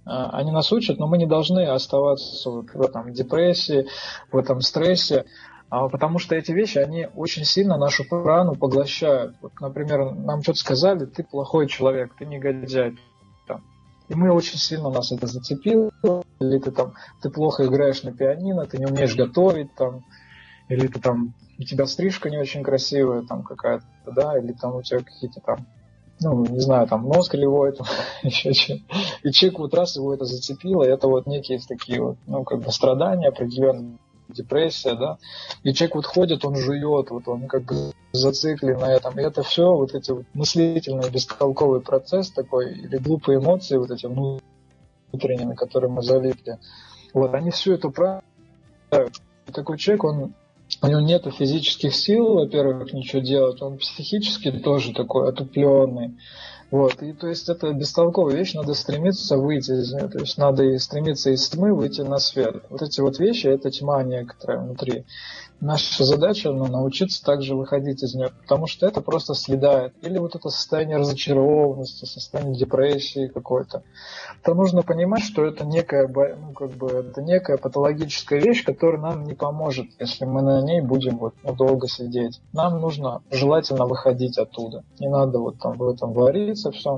но мы не должны оставаться вот в этом депрессии, в этом стрессе, потому что эти вещи, они очень сильно нашу прану поглощают. Вот, например, нам что-то сказали, ты плохой человек, ты негодяй. И мы очень сильно, нас это зацепило, или ты плохо играешь на пианино, ты не умеешь готовить, там, или ты там, у тебя стрижка не очень красивая там какая-то, да, или там у тебя какие-то там, ну, не знаю, там нос кривой, там, еще что-то. И человек вот раз его это зацепило, и это вот некие такие вот, ну, как бы страдания определенные, депрессия, да, и человек вот ходит, он жует, вот он как бы зациклен на этом, и это все вот эти вот мыслительные, бестолковый процесс такой, или глупые эмоции, вот эти внутренние, на которые мы залипли, вот, они все это правят. Такой человек, у него нету физических сил, во-первых, ничего делать, он психически тоже такой отупленный. Вот, и то есть это бестолковая вещь, надо стремиться выйти из нее, то есть надо и стремиться из тьмы выйти на свет. Вот эти вот вещи, это тьма некоторая внутри. Наша задача, научиться также выходить из нее, потому что это просто съедает. Или вот это состояние разочарованности, состояние депрессии какой-то. То нужно понимать, что это некая, ну, как бы, это некая патологическая вещь, которая нам не поможет, если мы на ней будем вот, долго сидеть. Нам нужно желательно выходить оттуда. Не надо вот там в этом вариться все.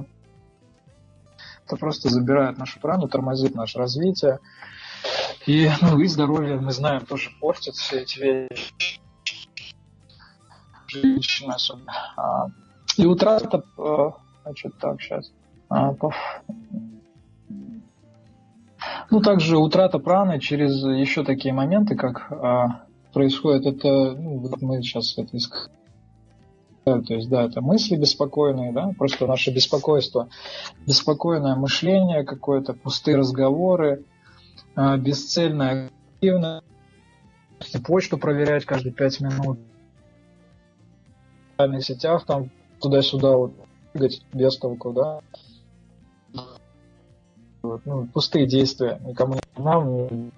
Это просто забирает нашу прану, тормозит наше развитие. И, ну, и здоровье, мы знаем, тоже портит все эти вещи. женщины особенно. И утрата, значит, так, сейчас. Ну, также утрата праны через еще такие моменты, как происходит, это, ну, мы сейчас это искали. То есть, да, это мысли беспокойные, да, просто наше беспокойство, беспокойное мышление какое-то, пустые разговоры, бесцельная активность, почту проверять каждые 5 минут, в социальных сетях там туда-сюда вот бегать без толку, да. Вот, ну, пустые действия, никому не нам,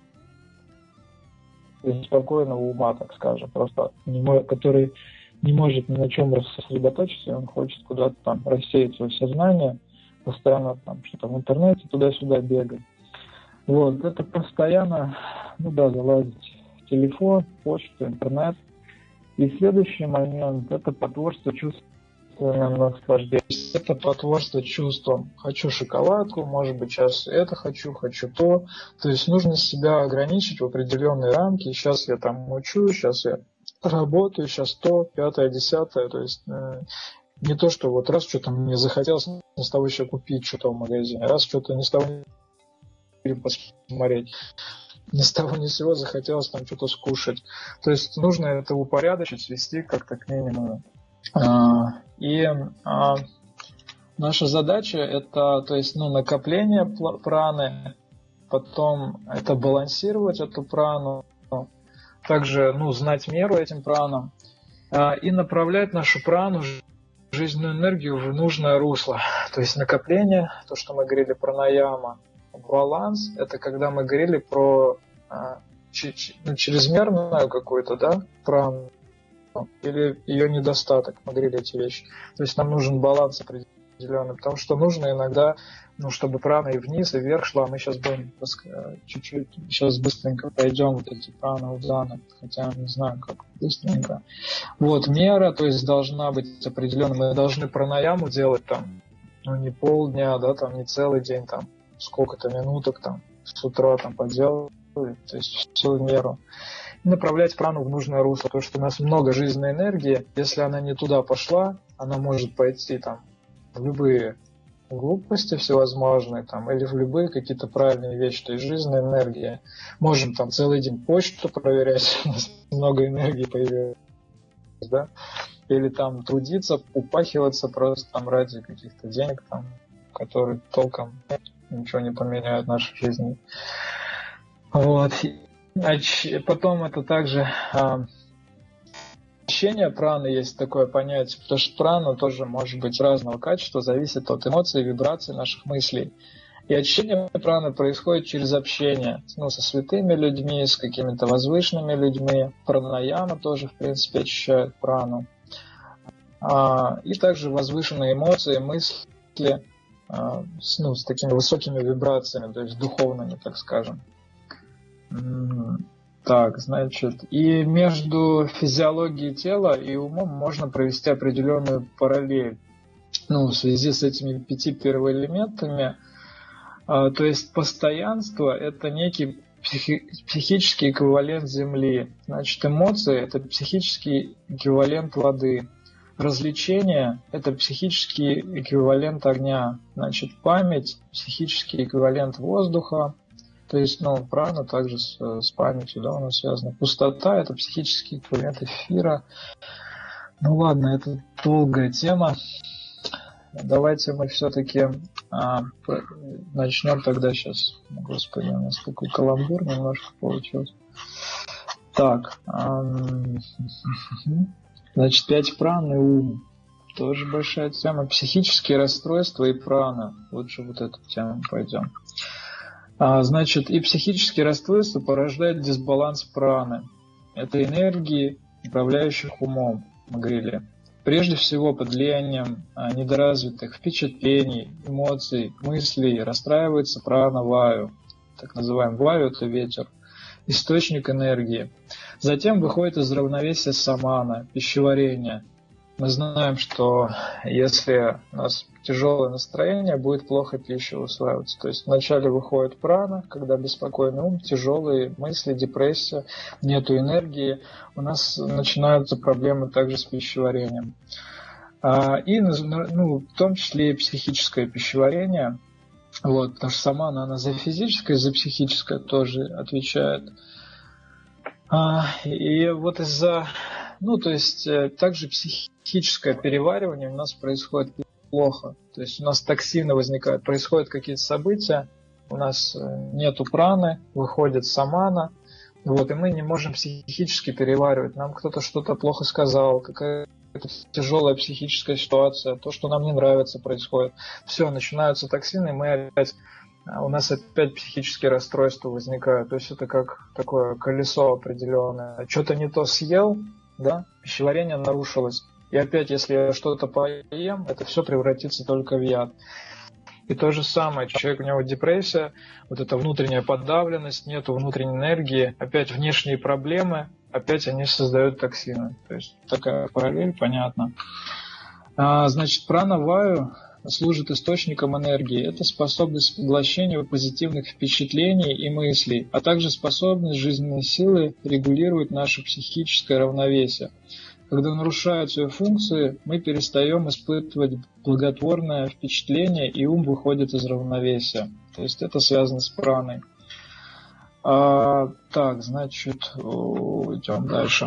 беспокойного ума, так скажем, просто который не может ни на чем сосредоточиться, он хочет куда-то там рассеять свое сознание, постоянно там что-то в интернете туда-сюда бегать. Вот, это постоянно, ну да, залазить в телефон, почту, интернет. И следующий момент – это потворство чувственным наслаждением. Это потворство чувствам. Хочу шоколадку, может быть, сейчас это хочу то. То есть нужно себя ограничить в определенные рамки. Сейчас я там учусь, сейчас я работаю, сейчас то, 5-е, 10-е. То есть не то, что вот раз что-то мне захотелось с того еще купить что-то в магазине, раз что-то не с того посмотреть, ни с того ни с сего захотелось там что-то скушать. То есть нужно это упорядочить, свести как-то к минимуму. Наша задача это, то есть, ну, накопление праны, потом это балансировать эту прану, также, ну, знать меру этим пранам и направлять нашу прану, жизненную энергию в нужное русло. То есть накопление, то, что мы говорили про пранаяма. Баланс – это когда мы говорили про чрезмерную какую-то, да, прану или ее недостаток. Мы говорили эти вещи. То есть нам нужен баланс определенный, потому что нужно иногда, ну, чтобы прана и вниз, и вверх шла. Мы сейчас будем чуть-чуть, сейчас быстренько пойдем вот эти праны, уданы, хотя не знаю, как быстренько. Вот, мера, то есть должна быть определенная. Мы должны пранаяму делать там, ну, не полдня, да, там, не целый день, там, сколько-то минуток там с утра там поделали, то есть всю меру. И направлять прану в нужное русло, потому что у нас много жизненной энергии, если она не туда пошла, она может пойти там в любые глупости всевозможные, там, или в любые какие-то правильные вещи, то есть жизненная энергия. Можем там целый день почту проверять, у нас много энергии появилось, да, или там трудиться, упахиваться просто там ради каких-то денег, там, которые толком ничего не поменяют в нашей жизни. Вот. Потом это также очищение праны, есть такое понятие, потому что прана тоже может быть разного качества, зависит от эмоций, вибраций наших мыслей. И очищение праны происходит через общение, ну, со святыми людьми, с какими-то возвышенными людьми. Пранаяма тоже, в принципе, очищает прану. И также возвышенные эмоции, мысли, ну, с такими высокими вибрациями, то есть духовными, так скажем. Так, значит, и между физиологией тела и умом можно провести определенную параллель, ну, в связи с этими 5 первоэлементами. То есть постоянство – это некий психический эквивалент Земли. Значит, эмоции – это психический эквивалент воды. Развлечение – это психический эквивалент огня. Значит, память – психический эквивалент воздуха. То есть, ну, прана также с памятью, да, у нас связано. Пустота – это психический эквивалент эфира. Ну ладно, это долгая тема. Давайте мы все-таки начнем тогда сейчас. Господи, у нас такой каламбур немножко получился. Так. Значит, 5 пран и ум. Тоже большая тема. Психические расстройства и прана. Лучше вот эту тему пойдем. Значит, и психические расстройства порождают дисбаланс праны. Это энергии, управляющих умом, мы говорили. Прежде всего, под влиянием недоразвитых впечатлений, эмоций, мыслей расстраивается прана ваю. Так называемый ваю – это ветер, источник энергии. Затем выходит из равновесия самана, пищеварения. Мы знаем, что если у нас тяжелое настроение, будет плохо пища усваиваться. То есть вначале выходит прана, когда беспокойный ум, тяжелые мысли, депрессия, нету энергии, у нас начинаются проблемы также с пищеварением. И в том числе и психическое пищеварение. Вот, потому что самана, она за физическое, за психическое тоже отвечает. И вот также психическое переваривание у нас происходит плохо. То есть у нас токсины возникают, происходят какие-то события, у нас нету праны, выходит самана, вот, и мы не можем психически переваривать. Нам кто-то что-то плохо сказал, какая-то тяжелая психическая ситуация, то, что нам не нравится, происходит. Все, начинаются токсины, у нас опять психические расстройства возникают. То есть это как такое колесо определенное. Что-то не то съел, да, пищеварение нарушилось. И опять, если я что-то поем, это все превратится только в яд. И то же самое, человек, у него депрессия, вот эта внутренняя подавленность, нету внутренней энергии, опять внешние проблемы, опять они создают токсины. То есть такая параллель, понятно. Значит, прана-ваю служит источником энергии. Это способность к поглощению позитивных впечатлений и мыслей, а также способность жизненной силы регулировать наше психическое равновесие. Когда нарушаются ее функции, мы перестаем испытывать благотворное впечатление, и ум выходит из равновесия. То есть это связано с праной. Так, значит, идем дальше.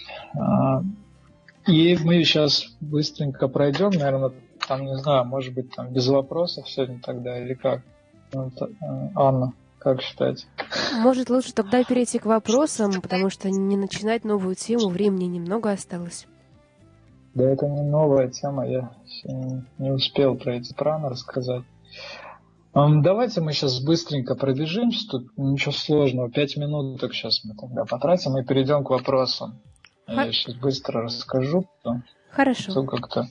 И мы сейчас быстренько пройдем, наверное, там, не знаю, может быть, там без вопросов сегодня тогда, или как? Анна, как считаете? Может, лучше тогда перейти к вопросам, потому что не начинать новую тему, времени немного осталось. Да, это не новая тема, я не успел про эти праны рассказать. Давайте мы сейчас быстренько пробежимся, тут ничего сложного, 5 минут так сейчас мы тогда потратим и перейдем к вопросам. Я сейчас быстро расскажу. Хорошо. Как-то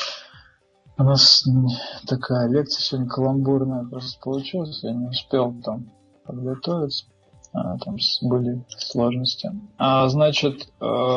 у нас такая лекция сегодня каламбурная просто получилась, я не успел там подготовиться, там были сложности. Значит,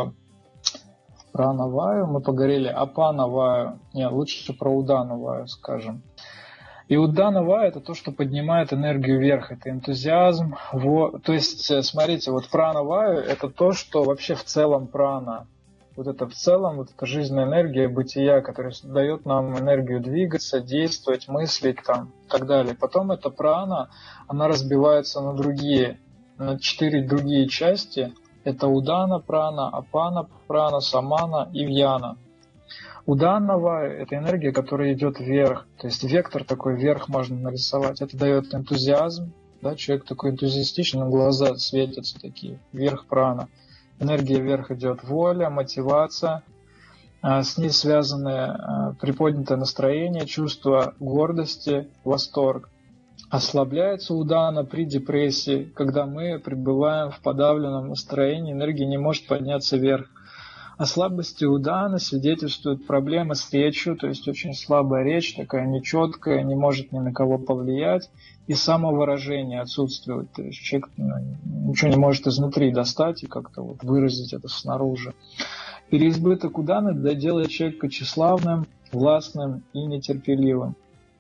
прана-ваю мы поговорили, апана-ваю, лучше про удана-ваю скажем. И удана-ваю это то, что поднимает энергию вверх, это энтузиазм. То есть, смотрите, вот прана-ваю это то, что вообще в целом прана. Вот это в целом, вот эта жизненная энергия бытия, которая дает нам энергию двигаться, действовать, мыслить там, и так далее. Потом эта прана, она разбивается на 4 другие части. Это удана прана, апана прана, самана и вьяна. Удана-ваю – это энергия, которая идет вверх. То есть вектор такой вверх можно нарисовать. Это дает энтузиазм. Да, человек такой энтузиастичный, глаза светятся такие. Вверх прана. Энергия вверх идет воля, мотивация. С ней связаны приподнятое настроение, чувство гордости, восторг. Ослабляется удана при депрессии, когда мы пребываем в подавленном настроении, энергия не может подняться вверх. О слабости удана свидетельствуют проблемы с речью, то есть очень слабая речь, такая нечеткая, не может ни на кого повлиять, и самовыражение отсутствует, то есть человек ничего не может изнутри достать и как-то вот выразить это снаружи. Переизбыток уданы делает человека тщеславным, властным и нетерпеливым.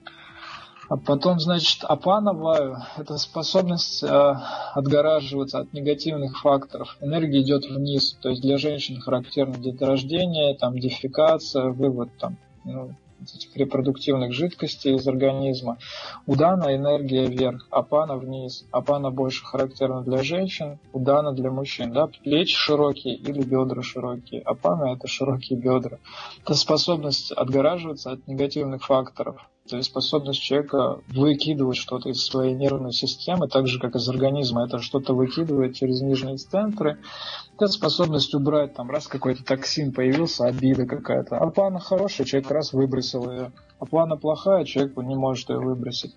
А потом, значит, апана-ваю – это способность отгораживаться от негативных факторов. Энергия идет вниз, то есть для женщин характерно деторождение, там, дефекация, вывод этих репродуктивных жидкостей из организма. Удана – энергия вверх, апана – вниз. Апана больше характерна для женщин, удана – для мужчин. Да? Плечи широкие или бедра широкие. Апана – это широкие бедра. Это способность отгораживаться от негативных факторов. То есть способность человека выкидывать что-то из своей нервной системы, так же, как из организма. Это что-то выкидывает через нижние центры. Это способность убрать, там, раз какой-то токсин появился, обида какая-то. Апана хорошая, человек раз выбросил ее. Апана плохая, человек не может ее выбросить.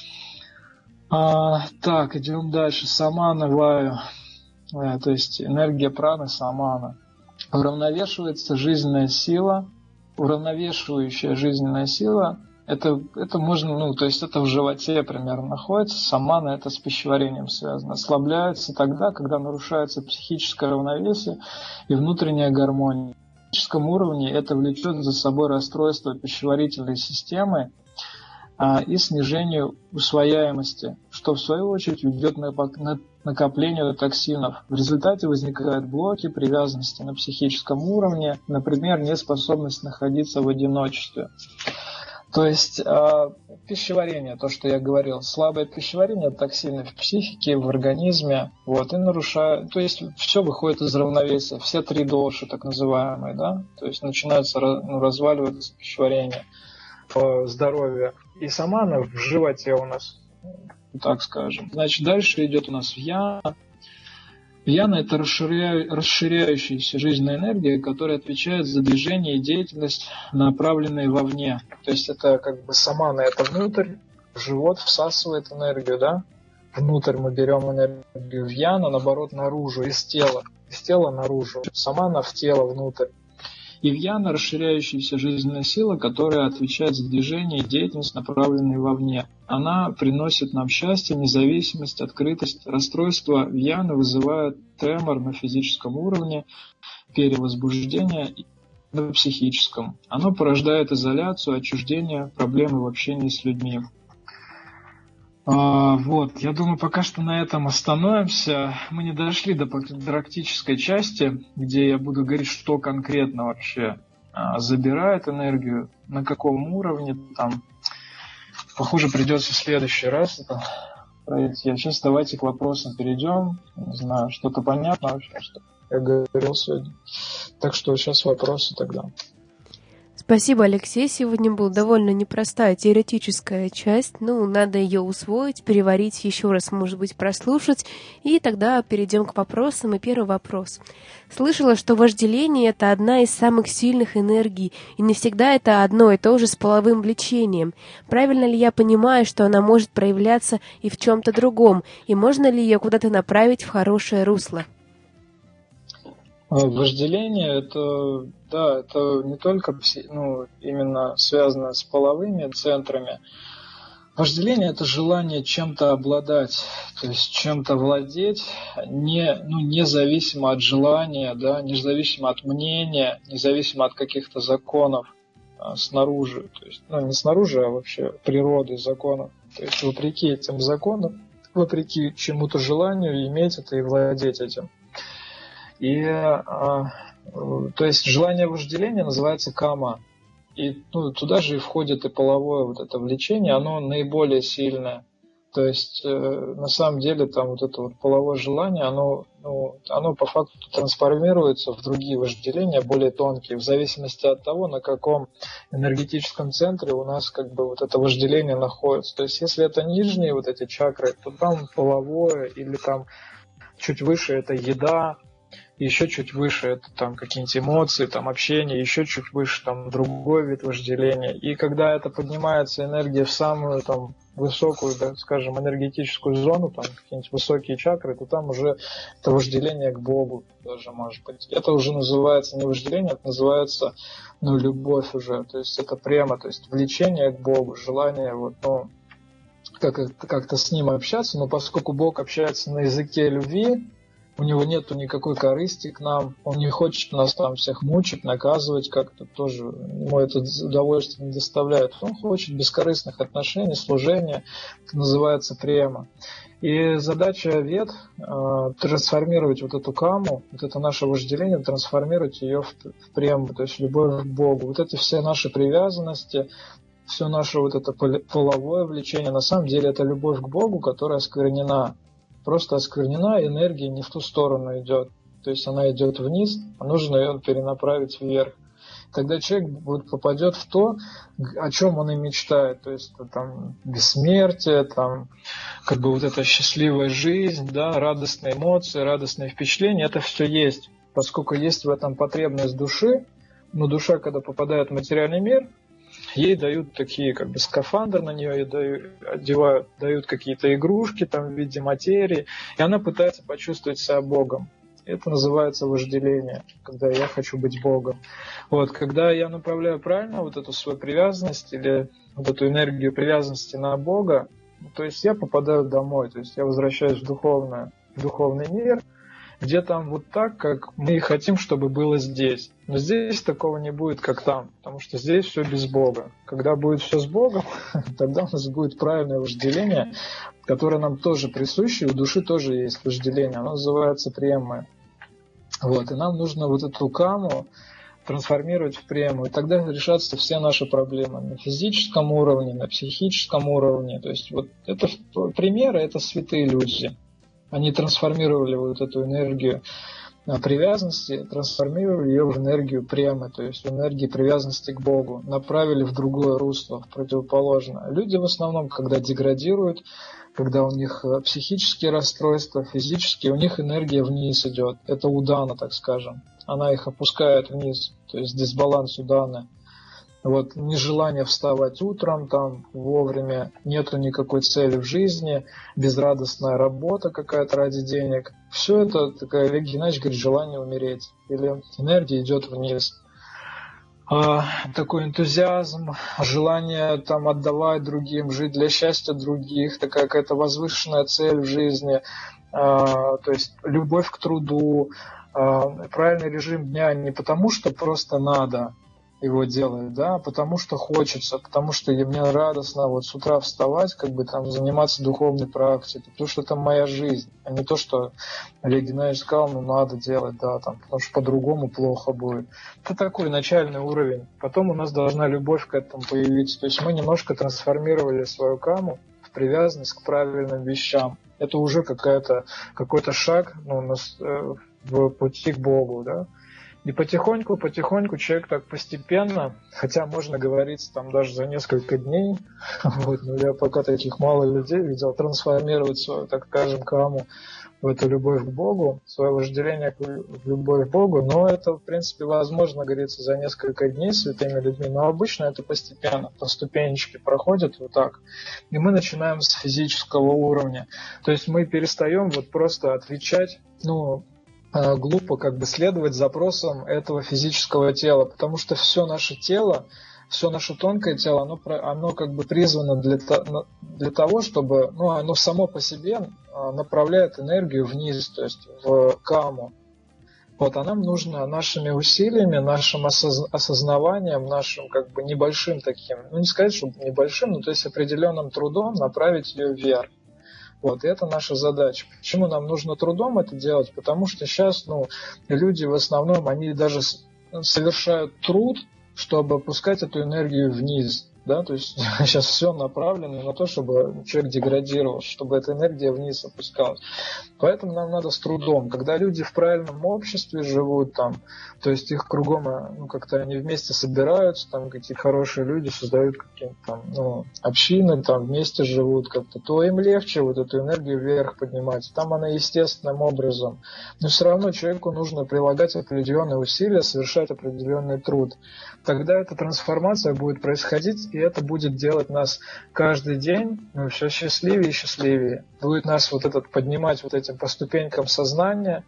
Так, идем дальше. Самана-ваю. То есть энергия праны, самана. Уравновешивается жизненная сила. Уравновешивающая жизненная сила. Это можно, то есть это в животе примерно находится. Самана это с пищеварением связано. Ослабляется тогда, когда нарушается психическое равновесие и внутренняя гармония. физическом уровне это влечет за собой расстройство пищеварительной системы и снижение усвояемости, что в свою очередь ведет к накоплению токсинов. В результате возникают блоки привязанности на психическом уровне, например, неспособность находиться в одиночестве. То есть пищеварение, то, что я говорил, слабое пищеварение, токсины в психике, в организме, и нарушает, то есть все выходит из равновесия, все три доши, так называемые, да, то есть начинается разваливаться пищеварение, здоровье, и самана в животе у нас, так скажем. Значит, дальше идет у нас вьяна. Вьяна – это расширяющаяся жизненная энергия, которая отвечает за движение и деятельность, направленные вовне. То есть это как бы самана – это внутрь, живот всасывает энергию, да? Внутрь мы берем энергию. Вьяна, наоборот, наружу, из тела наружу. Самана в тело, внутрь. И вьяна – расширяющаяся жизненная сила, которая отвечает за движение и деятельность, направленные вовне. Она приносит нам счастье, независимость, открытость. Расстройство вьяны вызывает тремор на физическом уровне, перевозбуждение на психическом. Оно порождает изоляцию, отчуждение, проблемы в общении с людьми. Я думаю, пока что на этом остановимся. Мы не дошли до практической части, где я буду говорить, что конкретно вообще забирает энергию, на каком уровне. Там, похоже, придется в следующий раз это пройти. А сейчас давайте к вопросам перейдем. Не знаю, что-то понятно вообще, что я говорил сегодня. Так что сейчас вопросы тогда. Спасибо, Алексей. Сегодня была довольно непростая теоретическая часть. Надо ее усвоить, переварить, еще раз, может быть, прослушать. И тогда перейдем к вопросам. И первый вопрос. Слышала, что вожделение – это одна из самых сильных энергий, и не всегда это одно и то же с половым влечением. Правильно ли я понимаю, что она может проявляться и в чем-то другом? И можно ли ее куда-то направить в хорошее русло? Вожделение это не только именно связано с половыми центрами. Вожделение это желание чем-то обладать, то есть чем-то владеть, независимо от желания, да, независимо от мнения, независимо от каких-то законов снаружи, то есть не снаружи, а вообще природы законов. То есть вопреки этим законам, вопреки чему-то желанию иметь это и владеть этим. И то есть желание вожделения называется кама. И туда же и входит и половое это влечение, оно наиболее сильное. То есть на самом деле там это половое желание, оно по факту трансформируется в другие вожделения, более тонкие, в зависимости от того, на каком энергетическом центре у нас это вожделение находится. То есть если это нижние эти чакры, то там половое, или там чуть выше это еда, еще чуть выше это там какие-нибудь эмоции, там общение, еще чуть выше там другой вид вожделения. И когда это поднимается энергия в самую там высокую, так скажем, энергетическую зону, там какие-нибудь высокие чакры, то там уже это вожделение к Богу даже может быть. Это уже называется не вожделение, это называется любовь уже. То есть это према, то есть влечение к Богу, желание как-то с ним общаться, но поскольку Бог общается на языке любви, у него нету никакой корысти к нам, он не хочет нас там всех мучить, наказывать как-то тоже, ему это удовольствие не доставляет. Он хочет бескорыстных отношений, служения, это называется према. И задача вед трансформировать эту каму, это наше вожделение, трансформировать ее в прему, то есть любовь к Богу. Эти все наши привязанности, все наше это половое влечение, на самом деле это любовь к Богу, которая осквернена. Просто осквернена, энергия не в ту сторону идет. То есть она идет вниз, а нужно ее перенаправить вверх. Тогда человек попадет в то, о чем он и мечтает. То есть там бессмертие, там эта счастливая жизнь, да, радостные эмоции, радостные впечатления. Это все есть. Поскольку есть в этом потребность души, но душа, когда попадает в материальный мир, ей дают такие скафандр, на нее одевают, дают какие-то игрушки там в виде материи, и она пытается почувствовать себя Богом. Это называется вожделение, когда я хочу быть Богом. Когда я направляю правильно эту свою привязанность или эту энергию привязанности на Бога, то есть я попадаю домой, то есть я возвращаюсь в духовный мир, где там вот так, как мы и хотим, чтобы было здесь. Но здесь такого не будет, как там, потому что здесь все без Бога. Когда будет все с Богом, тогда у нас будет правильное вожделение, которое нам тоже присуще, у души тоже есть вожделение, оно называется премия. Вот, и нам нужно вот эту каму трансформировать в прему, и тогда решатся все наши проблемы на физическом уровне, на психическом уровне. То есть вот это примеры, это святые люди. Они трансформировали вот эту энергию привязанности, трансформировали ее в энергию премы, то есть в энергию привязанности к Богу, направили в другое русло, в противоположное. Люди в основном, когда деградируют, когда у них психические расстройства, физические, у них энергия вниз идет. Это удана, так скажем. Она их опускает вниз, то есть дисбаланс уданы. Вот, нежелание вставать утром, там, вовремя, нету никакой цели в жизни, безрадостная работа какая-то ради денег. Все это, такая, Олег Геннадьевич говорит, желание умереть. Или энергия идет вниз. Такой энтузиазм, желание там отдавать другим, жить для счастья других, такая какая-то возвышенная цель в жизни, то есть любовь к труду, правильный режим дня не потому, что просто надо его делать, да, а потому что хочется, потому что мне радостно вот с утра вставать, как бы там заниматься духовной практикой, потому что это моя жизнь, а не то, что Олег Геннадьевич сказал, ну надо делать, да, там, потому что по-другому плохо будет. Это такой начальный уровень. Потом у нас должна любовь к этому появиться. То есть мы немножко трансформировали свою каму в привязанность к правильным вещам. Это уже какой-то шаг, ну, в пути к Богу, да. И потихоньку человек так постепенно, хотя можно говорить там даже за несколько дней, вот, но я пока таких мало людей видел, трансформировать свою, так скажем, каму в эту любовь к Богу, свое вожделение в любовь к Богу, но это, в принципе, возможно, говорится, за несколько дней святыми людьми, но обычно это постепенно, по ступенечке проходит вот так. И мы начинаем с физического уровня. То есть мы перестаем вот просто отвечать, глупо как бы следовать запросам этого физического тела, потому что все наше тело, все наше тонкое тело, оно как бы призвано для того, чтобы, оно само по себе направляет энергию вниз, то есть в каму. Вот, а нам нужно нашими усилиями, нашим осознаванием, нашим как бы небольшим таким, не сказать, что небольшим, но то есть определенным трудом направить ее вверх. Вот, и это наша задача. Почему нам нужно трудом это делать? Потому что сейчас, люди в основном, они даже совершают труд, чтобы опускать эту энергию вниз. Да? То есть сейчас все направлено на то, чтобы человек деградировал, чтобы эта энергия вниз опускалась. Поэтому нам надо с трудом. Когда люди в правильном обществе живут, там, то есть их кругом, как-то они вместе собираются, там какие-то хорошие люди создают какие-то там, общины, там вместе живут как-то, то им легче вот эту энергию вверх поднимать. Там она естественным образом. Но все равно человеку нужно прилагать определенные усилия, совершать определенный труд. Тогда эта трансформация будет происходить, и это будет делать нас каждый день все счастливее и счастливее. Будет нас поднимать этим по ступенькам сознания,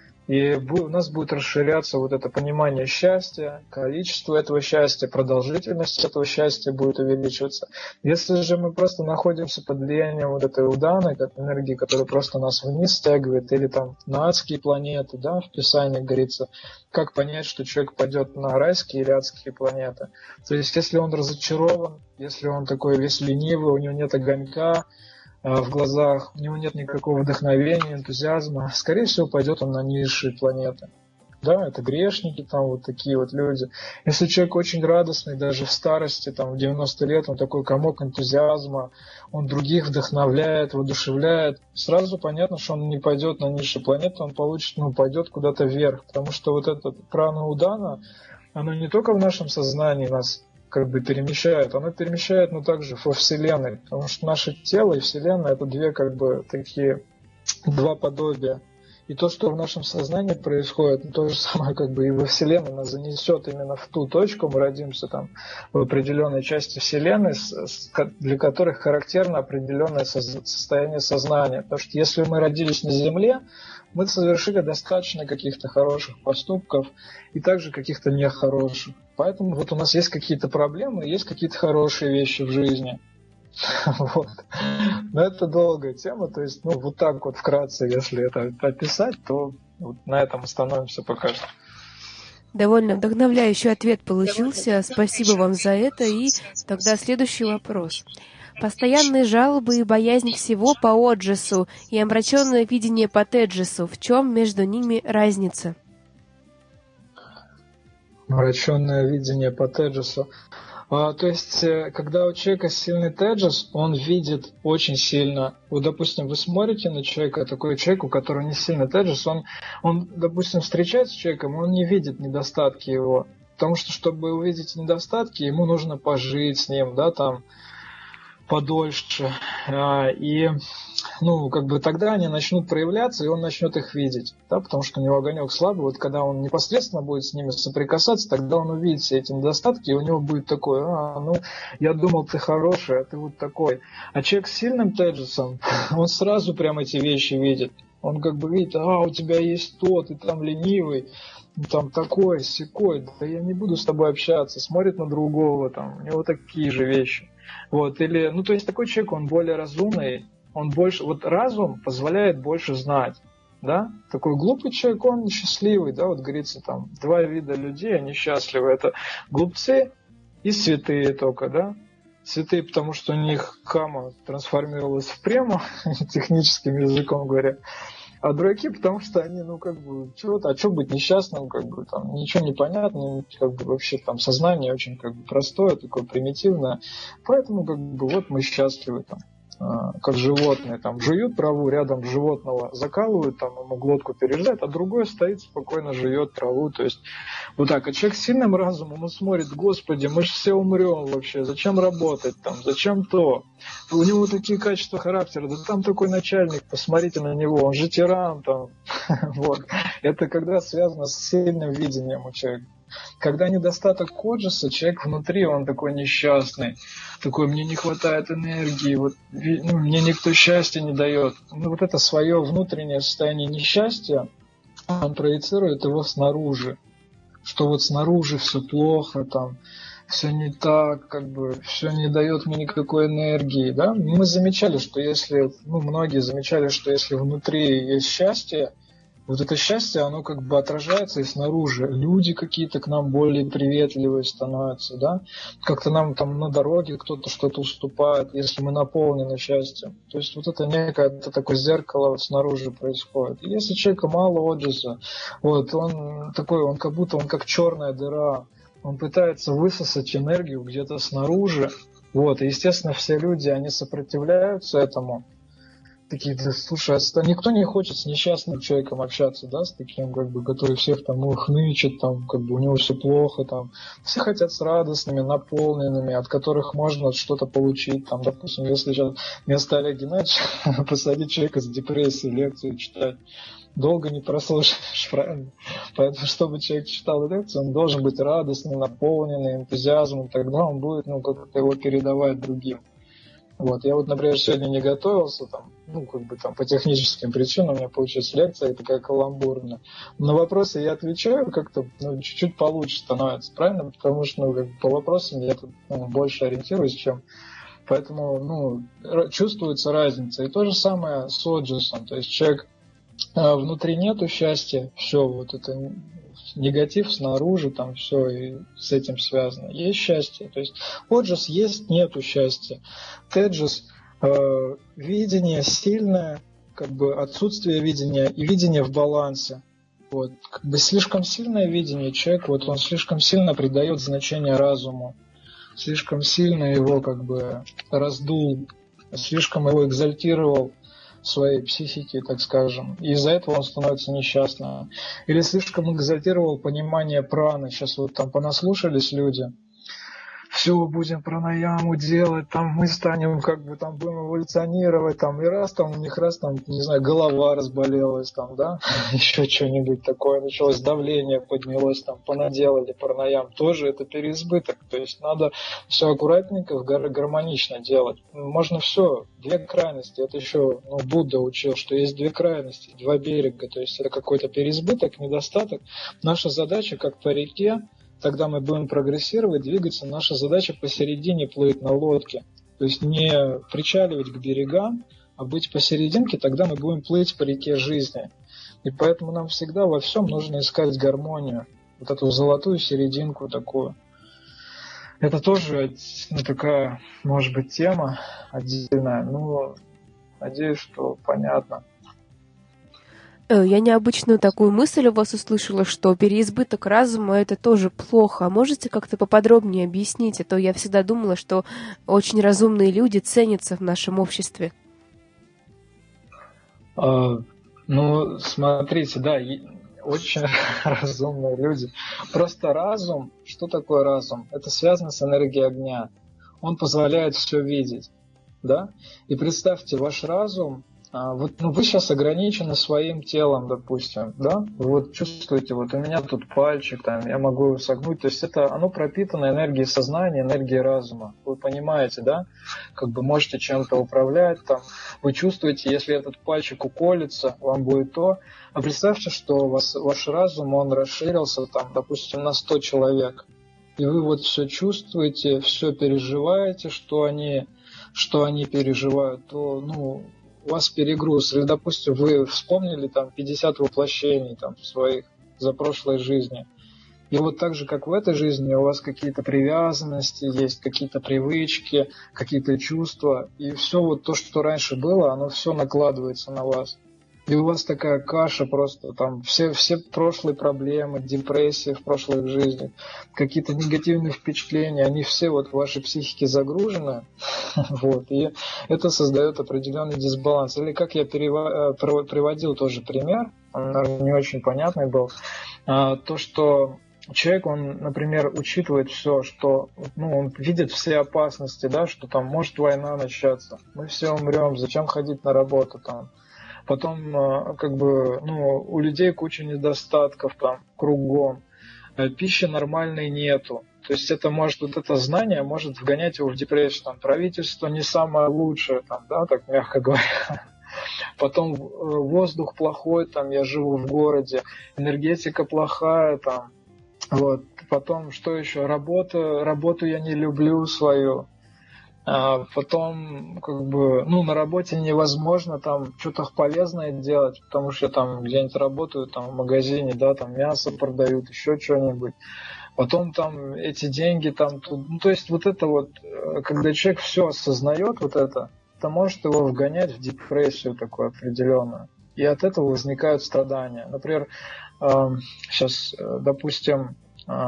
и у нас будет расширяться это понимание счастья, количество этого счастья, продолжительность этого счастья будет увеличиваться. Если же мы просто находимся под влиянием этой уданы, энергии, которая просто нас вниз стягивает, или там на адские планеты, да, в Писании говорится, как понять, что человек пойдет на райские или адские планеты. То есть, если он разочарован, если он такой весь ленивый, у него нет огонька в глазах, у него нет никакого вдохновения, энтузиазма, скорее всего, пойдет он на низшие планеты. Да, это грешники, там такие люди. Если человек очень радостный, даже в старости, там, в 90 лет, он такой комок энтузиазма, он других вдохновляет, воодушевляет, сразу понятно, что он не пойдет на низшие планеты, он пойдет куда-то вверх, потому что эта прана удана, оно не только в нашем сознании нас как бы перемещает, оно перемещает, также во Вселенной, потому что наше тело и Вселенная — это два подобия. И то, что в нашем сознании происходит, то же самое как бы и во Вселенной нас занесет именно в ту точку, мы родимся там в определенной части Вселенной, для которых характерно определенное состояние сознания. Потому что если мы родились на Земле, мы совершили достаточно каких-то хороших поступков и также каких-то нехороших. Поэтому у нас есть какие-то проблемы, есть какие-то хорошие вещи в жизни. Но это долгая тема, то есть, вот так вот вкратце, если это описать, то вот на этом остановимся пока что. Довольно вдохновляющий ответ получился. Спасибо вам за это. И тогда следующий вопрос. Постоянные жалобы и боязнь всего по Оджесу и омраченное видение по Теджесу. В чем между ними разница? Омраченное видение по Теджесу. То есть, когда у человека сильный теджес, он видит очень сильно. Вот, допустим, вы смотрите на человека, такой человек, у которого не сильный теджес, он, допустим, встречается с человеком, он не видит недостатки его. Потому что, чтобы увидеть недостатки, ему нужно пожить с ним, да, там, подольше. И, тогда они начнут проявляться, и он начнет их видеть, да, потому что у него огонек слабый. Вот когда он непосредственно будет с ними соприкасаться, тогда он увидит все эти недостатки, и у него будет такое: я думал, ты хороший, а ты вот такой. А человек с сильным теджесом, он сразу прям эти вещи видит. Он как бы видит: у тебя есть то, ты там ленивый, там такой, сякой, да я не буду с тобой общаться. Смотрит на другого, там, у него такие же вещи. Вот, или, то есть такой человек, он более разумный, он больше, вот разум позволяет больше знать, да, такой глупый человек, он счастливый, да, вот говорится, там, два вида людей, они счастливы, это глупцы и святые только, да, святые, потому что у них кама трансформировалась в прему, техническим языком говоря, а дураки, потому что они, что быть несчастным, там, ничего не понятно, вообще там сознание очень, простое, такое примитивное, поэтому, вот мы счастливы, там, как животные, там, жуют траву, рядом животного закалывают, там, ему глотку перерезают, а другой стоит спокойно, жует траву, то есть, вот так. А человек с сильным разумом, он смотрит: Господи, мы же все умрем вообще, зачем работать там, зачем то? У него такие качества характера, да там такой начальник, посмотрите на него, он же тиран там, вот. Это когда связано с сильным видением у человека. Когда недостаток коджеса, человек внутри, он такой несчастный, такой: мне не хватает энергии, вот, мне никто счастья не дает. Вот это свое внутреннее состояние несчастья, он проецирует его снаружи, что вот снаружи все плохо, там, все не так, все не дает мне никакой энергии, да. Мы замечали, что если, многие замечали, что если внутри есть счастье, вот это счастье, оно отражается и снаружи. Люди какие-то к нам более приветливые становятся, да? Как-то нам там на дороге кто-то что-то уступает, если мы наполнены счастьем. То есть вот это некое, это такое зеркало вот снаружи происходит. И если человека мало оджеса, вот, он такой, он как будто он как черная дыра, он пытается высосать энергию где-то снаружи, вот, и, естественно, все люди, они сопротивляются этому. Такие: слушай, никто не хочет с несчастным человеком общаться, да, с таким, который всех там хнычет, там, у него все плохо, там. Все хотят с радостными, наполненными, от которых можно что-то получить, там, допустим, если сейчас вместо Олега Геннадьевича посадить человека с депрессией, лекцию читать, долго не прослушаешь, правильно? Поэтому, чтобы человек читал лекцию, он должен быть радостный, наполненный энтузиазмом, тогда он будет, как-то его передавать другим. Вот, я вот, например, сегодня не готовился, там, по техническим причинам у меня получилась лекция такая каламбурная. На вопросы я отвечаю как-то, чуть-чуть получше становится, правильно? Потому что, по вопросам я тут больше ориентируюсь, чем... Поэтому, чувствуется разница. И то же самое с оджесом. То есть человек, внутри нету счастья, все, вот это... негатив снаружи, там все и с этим связано. Есть счастье. То есть оджес есть, нету счастья. Теджес видение сильное, отсутствие видения и видение в балансе. Вот. Слишком сильное видение, человек, вот он слишком сильно придает значение разуму, слишком сильно его раздул, слишком его экзальтировал своей психики, так скажем, и из-за этого он становится несчастным. Или слишком экзальтировал понимание праны. Сейчас вот там понаслушались люди, все, будем пранаяму делать, там мы станем, там будем эволюционировать, там, и раз там у них не знаю, голова разболелась, там, да, еще что-нибудь такое, началось давление, поднялось, там, понаделали пранаям, тоже это переизбыток, то есть надо все аккуратненько, гармонично делать. Можно все, две крайности, это еще, Будда учил, что есть две крайности, два берега, то есть это какой-то переизбыток, недостаток. Наша задача, как по реке, тогда мы будем прогрессировать, двигаться. Наша задача посередине плыть на лодке. То есть не причаливать к берегам, а быть посерединке, тогда мы будем плыть по реке жизни. И поэтому нам всегда во всем нужно искать гармонию, вот эту золотую серединку такую. Это тоже такая, может быть, тема отдельная, но надеюсь, что понятно. Я необычную такую мысль у вас услышала, что переизбыток разума — это тоже плохо. Можете как-то поподробнее объяснить? А то я всегда думала, что очень разумные люди ценятся в нашем обществе. Ну, смотрите, да, очень разумные люди. Просто разум, что такое разум? Это связано с энергией огня. Он позволяет все видеть, да? И представьте, ваш разум, вы сейчас ограничены своим телом, допустим, да? Вы вот чувствуете, вот у меня тут пальчик, там, я могу его согнуть, то есть оно пропитано энергией сознания, энергией разума. Вы понимаете, да? Как бы можете чем-то управлять, там, вы чувствуете, если этот пальчик уколется, вам будет то. А представьте, что ваш разум, он расширился, там, допустим, на 100 человек. И вы вот все чувствуете, все переживаете, что они переживают, то, у вас перегруз. Или, допустим, вы вспомнили там 50 воплощений там, своих за прошлой жизни. И вот так же, как в этой жизни, у вас какие-то привязанности, есть какие-то привычки, какие-то чувства. И все вот то, что раньше было, оно все накладывается на вас. И у вас такая каша просто, там все прошлые проблемы, депрессии в прошлой жизни, какие-то негативные впечатления, они все вот в вашей психике загружены, вот, и это создает определенный дисбаланс. Или как я приводил тоже пример, он, наверное, не очень понятный был, то, что человек, он, например, учитывает все, что, он видит все опасности, да, что там может война начаться, мы все умрем, зачем ходить на работу там. Потом, у людей куча недостатков там кругом, пищи нормальной нету. То есть это знание может вгонять его в депрессию. Там, правительство не самое лучшее, там, да, так мягко говоря. Потом воздух плохой, там, я живу в городе, энергетика плохая, там, вот. Потом, что еще? Работу я не люблю свою. Потом, на работе невозможно там что-то полезное делать, потому что там где-нибудь работаю, там в магазине, да, там мясо продают, еще что-нибудь. Потом там эти деньги там, то есть вот это вот, когда человек все осознает, вот это может его вгонять в депрессию такую определенную. И от этого возникают страдания. Например, сейчас, допустим,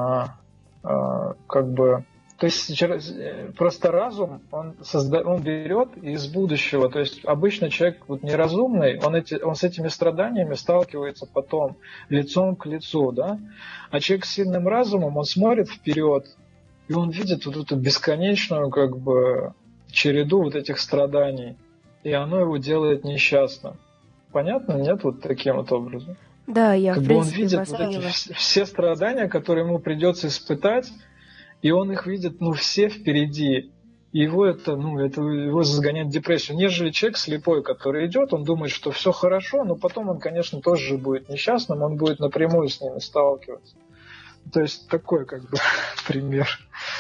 то есть просто разум, он берет из будущего. То есть обычно человек неразумный, он с этими страданиями сталкивается потом лицом к лицу, да? А человек с сильным разумом, он смотрит вперед, и он видит вот эту бесконечную череду вот этих страданий, и оно его делает несчастным. Понятно? Нет? Вот таким вот образом. Да, я в принципе он видит вот эти все страдания, которые ему придется испытать, и он их видит, все впереди. И его его загоняет в депрессию. Нежели человек слепой, который идет, он думает, что все хорошо, но потом он, конечно, тоже будет несчастным, он будет напрямую с ними сталкиваться. То есть такой пример.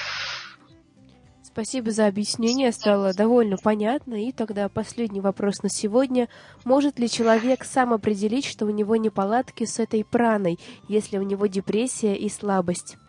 Спасибо за объяснение, стало довольно понятно. И тогда последний вопрос на сегодня. Может ли человек сам определить, что у него неполадки с этой праной, если у него депрессия и слабость?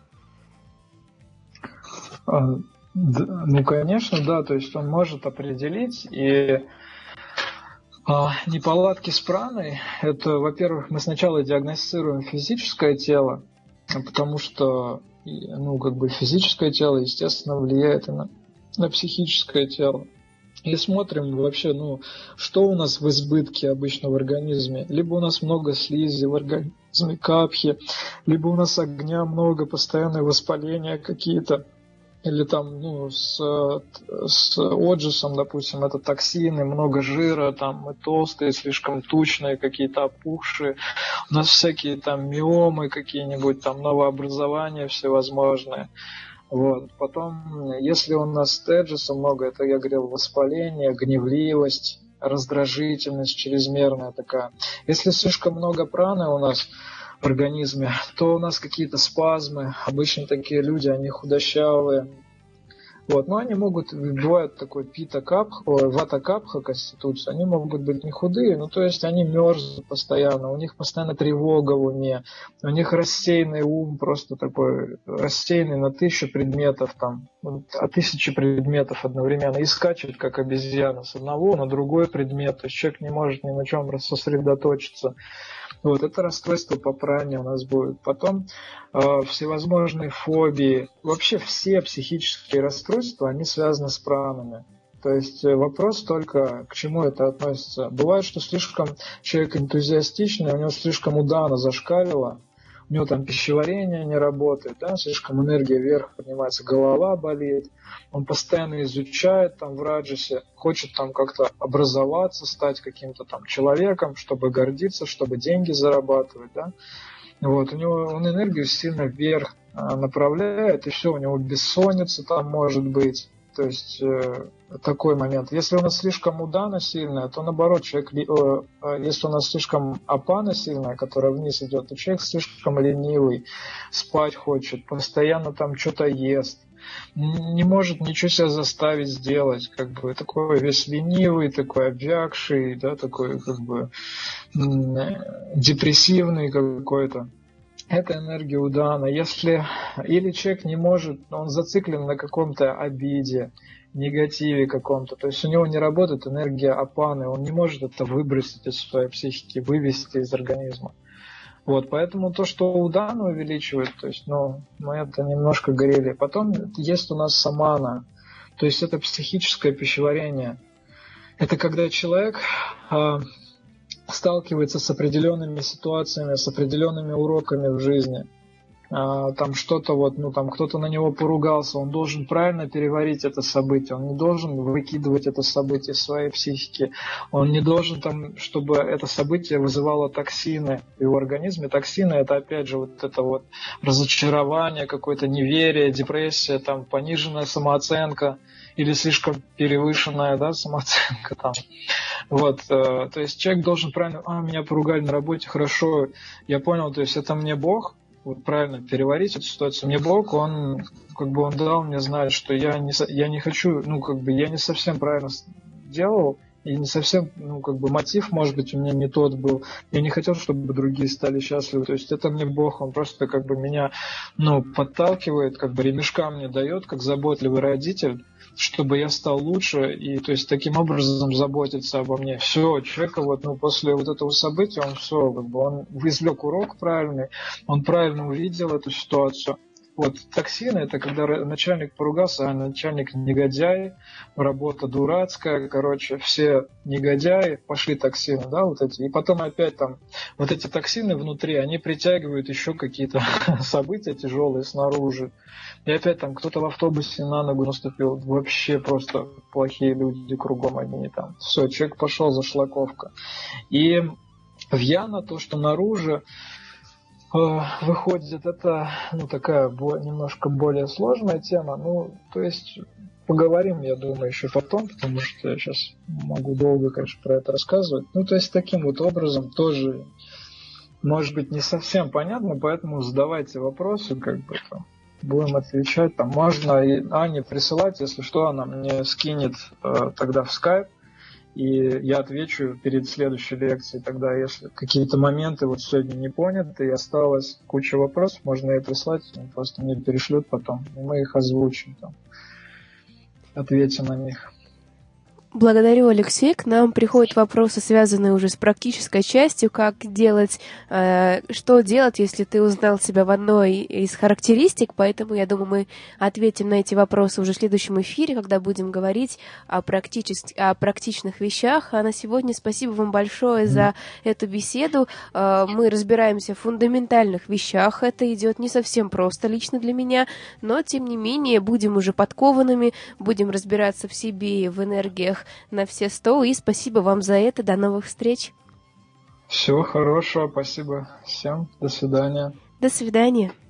Конечно, да, то есть он может определить, и неполадки с праной, это, во-первых, мы сначала диагностируем физическое тело, потому что, физическое тело, естественно, влияет на психическое тело. И смотрим вообще, что у нас в избытке обычно в организме. Либо у нас много слизи в организме, капхи, либо у нас огня много, постоянные воспаления какие-то. Или там, с отжисом, допустим, это токсины, много жира, там мы толстые, слишком тучные, какие-то опухшие. У нас всякие там миомы какие-нибудь, там новообразования всевозможные. Вот. Потом, если у нас теджиса много, это, я говорил, воспаление, гневливость, раздражительность чрезмерная такая. Если слишком много праны у нас в организме, то у нас какие-то спазмы. Обычно такие люди, они худощавые. Вот. Но они могут, бывает такой вата-капха конституция, они могут быть не худые, ну то есть они мерзнут постоянно, у них постоянно тревога в уме, у них рассеянный ум, просто такой рассеянный на 1000 предметов, там, от 1000 предметов одновременно, и скачет, как обезьяна, с одного на другой предмет, то есть человек не может ни на чем сосредоточиться. Вот, это расстройство по пране у нас будет. Потом всевозможные фобии. Вообще все психические расстройства, они связаны с пранами. То есть вопрос только, к чему это относится. Бывает, что слишком человек энтузиастичный, у него слишком удана зашкалила, у него там пищеварение не работает, да, слишком энергия вверх поднимается, голова болит, он постоянно изучает там в раджасе, хочет там как-то образоваться, стать каким-то там человеком, чтобы гордиться, чтобы деньги зарабатывать, да. Вот, он энергию сильно вверх направляет, и все, у него бессонница там может быть. То есть такой момент. Если у нас слишком удана сильная, то наоборот, если у нас слишком апана сильная, которая вниз идет, то человек слишком ленивый, спать хочет, постоянно там что-то ест, не может ничего себя заставить сделать, как бы такой весь ленивый, такой обвякший, да, такой как бы депрессивный какой-то. Это энергия удана. Или человек не может, он зациклен на каком-то обиде, негативе каком-то, то есть у него не работает энергия апаны, он не может это выбросить из своей психики, вывести из организма. Вот, поэтому то, что удану увеличивает, то есть, мы это немножко горели. Потом есть у нас самана, то есть это психическое пищеварение. Это когда человек сталкивается с определенными ситуациями, с определенными уроками в жизни. Там что-то там кто-то на него поругался, он должен правильно переварить это событие, он не должен выкидывать это событие из своей психики, он не должен там, чтобы это событие вызывало токсины в его организме. Токсины — это опять же это разочарование, какое-то неверие, депрессия, там пониженная самооценка или слишком перевышенная, да, самооценка там. Вот, то есть человек должен правильно, меня поругали на работе, хорошо, я понял, то есть это мне Бог, правильно переварить эту ситуацию. Мне Бог, он дал мне знать, что я не хочу, я не совсем правильно делал, и не совсем, мотив, может быть, у меня не тот был. Я не хотел, чтобы другие стали счастливы. То есть это мне Бог, он просто меня, подталкивает, ремешка мне дает, как заботливый родитель, чтобы я стал лучше, и то есть таким образом заботиться обо мне. Все, человека после этого события он он извлек урок правильный, он правильно увидел эту ситуацию. Вот, токсины — это когда начальник поругался, а начальник негодяй, работа дурацкая, все негодяи, пошли токсины, да, эти. И потом опять там эти токсины внутри, они притягивают еще какие-то события тяжелые снаружи. И опять там кто-то в автобусе на ногу наступил, вообще просто плохие люди кругом одни там. Все, человек пошел, зашлаковка. И в яна то, что наружу выходит, это такая немножко более сложная тема. То есть поговорим, я думаю, еще потом, потому что я сейчас могу долго, конечно, про это рассказывать. То есть таким образом тоже может быть не совсем понятно, поэтому задавайте вопросы, будем отвечать. Там можно и Ане присылать, если что, она мне скинет тогда в скайп, и я отвечу перед следующей лекцией. Тогда, если какие-то моменты сегодня не поняты и осталась куча вопросов, можно и прислать, просто мне перешлют потом, и мы их озвучим, ответим на них. Благодарю, Алексей. К нам приходят вопросы, связанные уже с практической частью, как делать, что делать, если ты узнал себя в одной из характеристик, поэтому, я думаю, мы ответим на эти вопросы уже в следующем эфире, когда будем говорить о практичных вещах. А на сегодня спасибо вам большое за эту беседу. Мы разбираемся в фундаментальных вещах, это идет не совсем просто лично для меня, но, тем не менее, будем уже подкованными, будем разбираться в себе и в энергиях на все 100, и спасибо вам за это. До новых встреч. Всего хорошего, спасибо всем. До свидания. До свидания.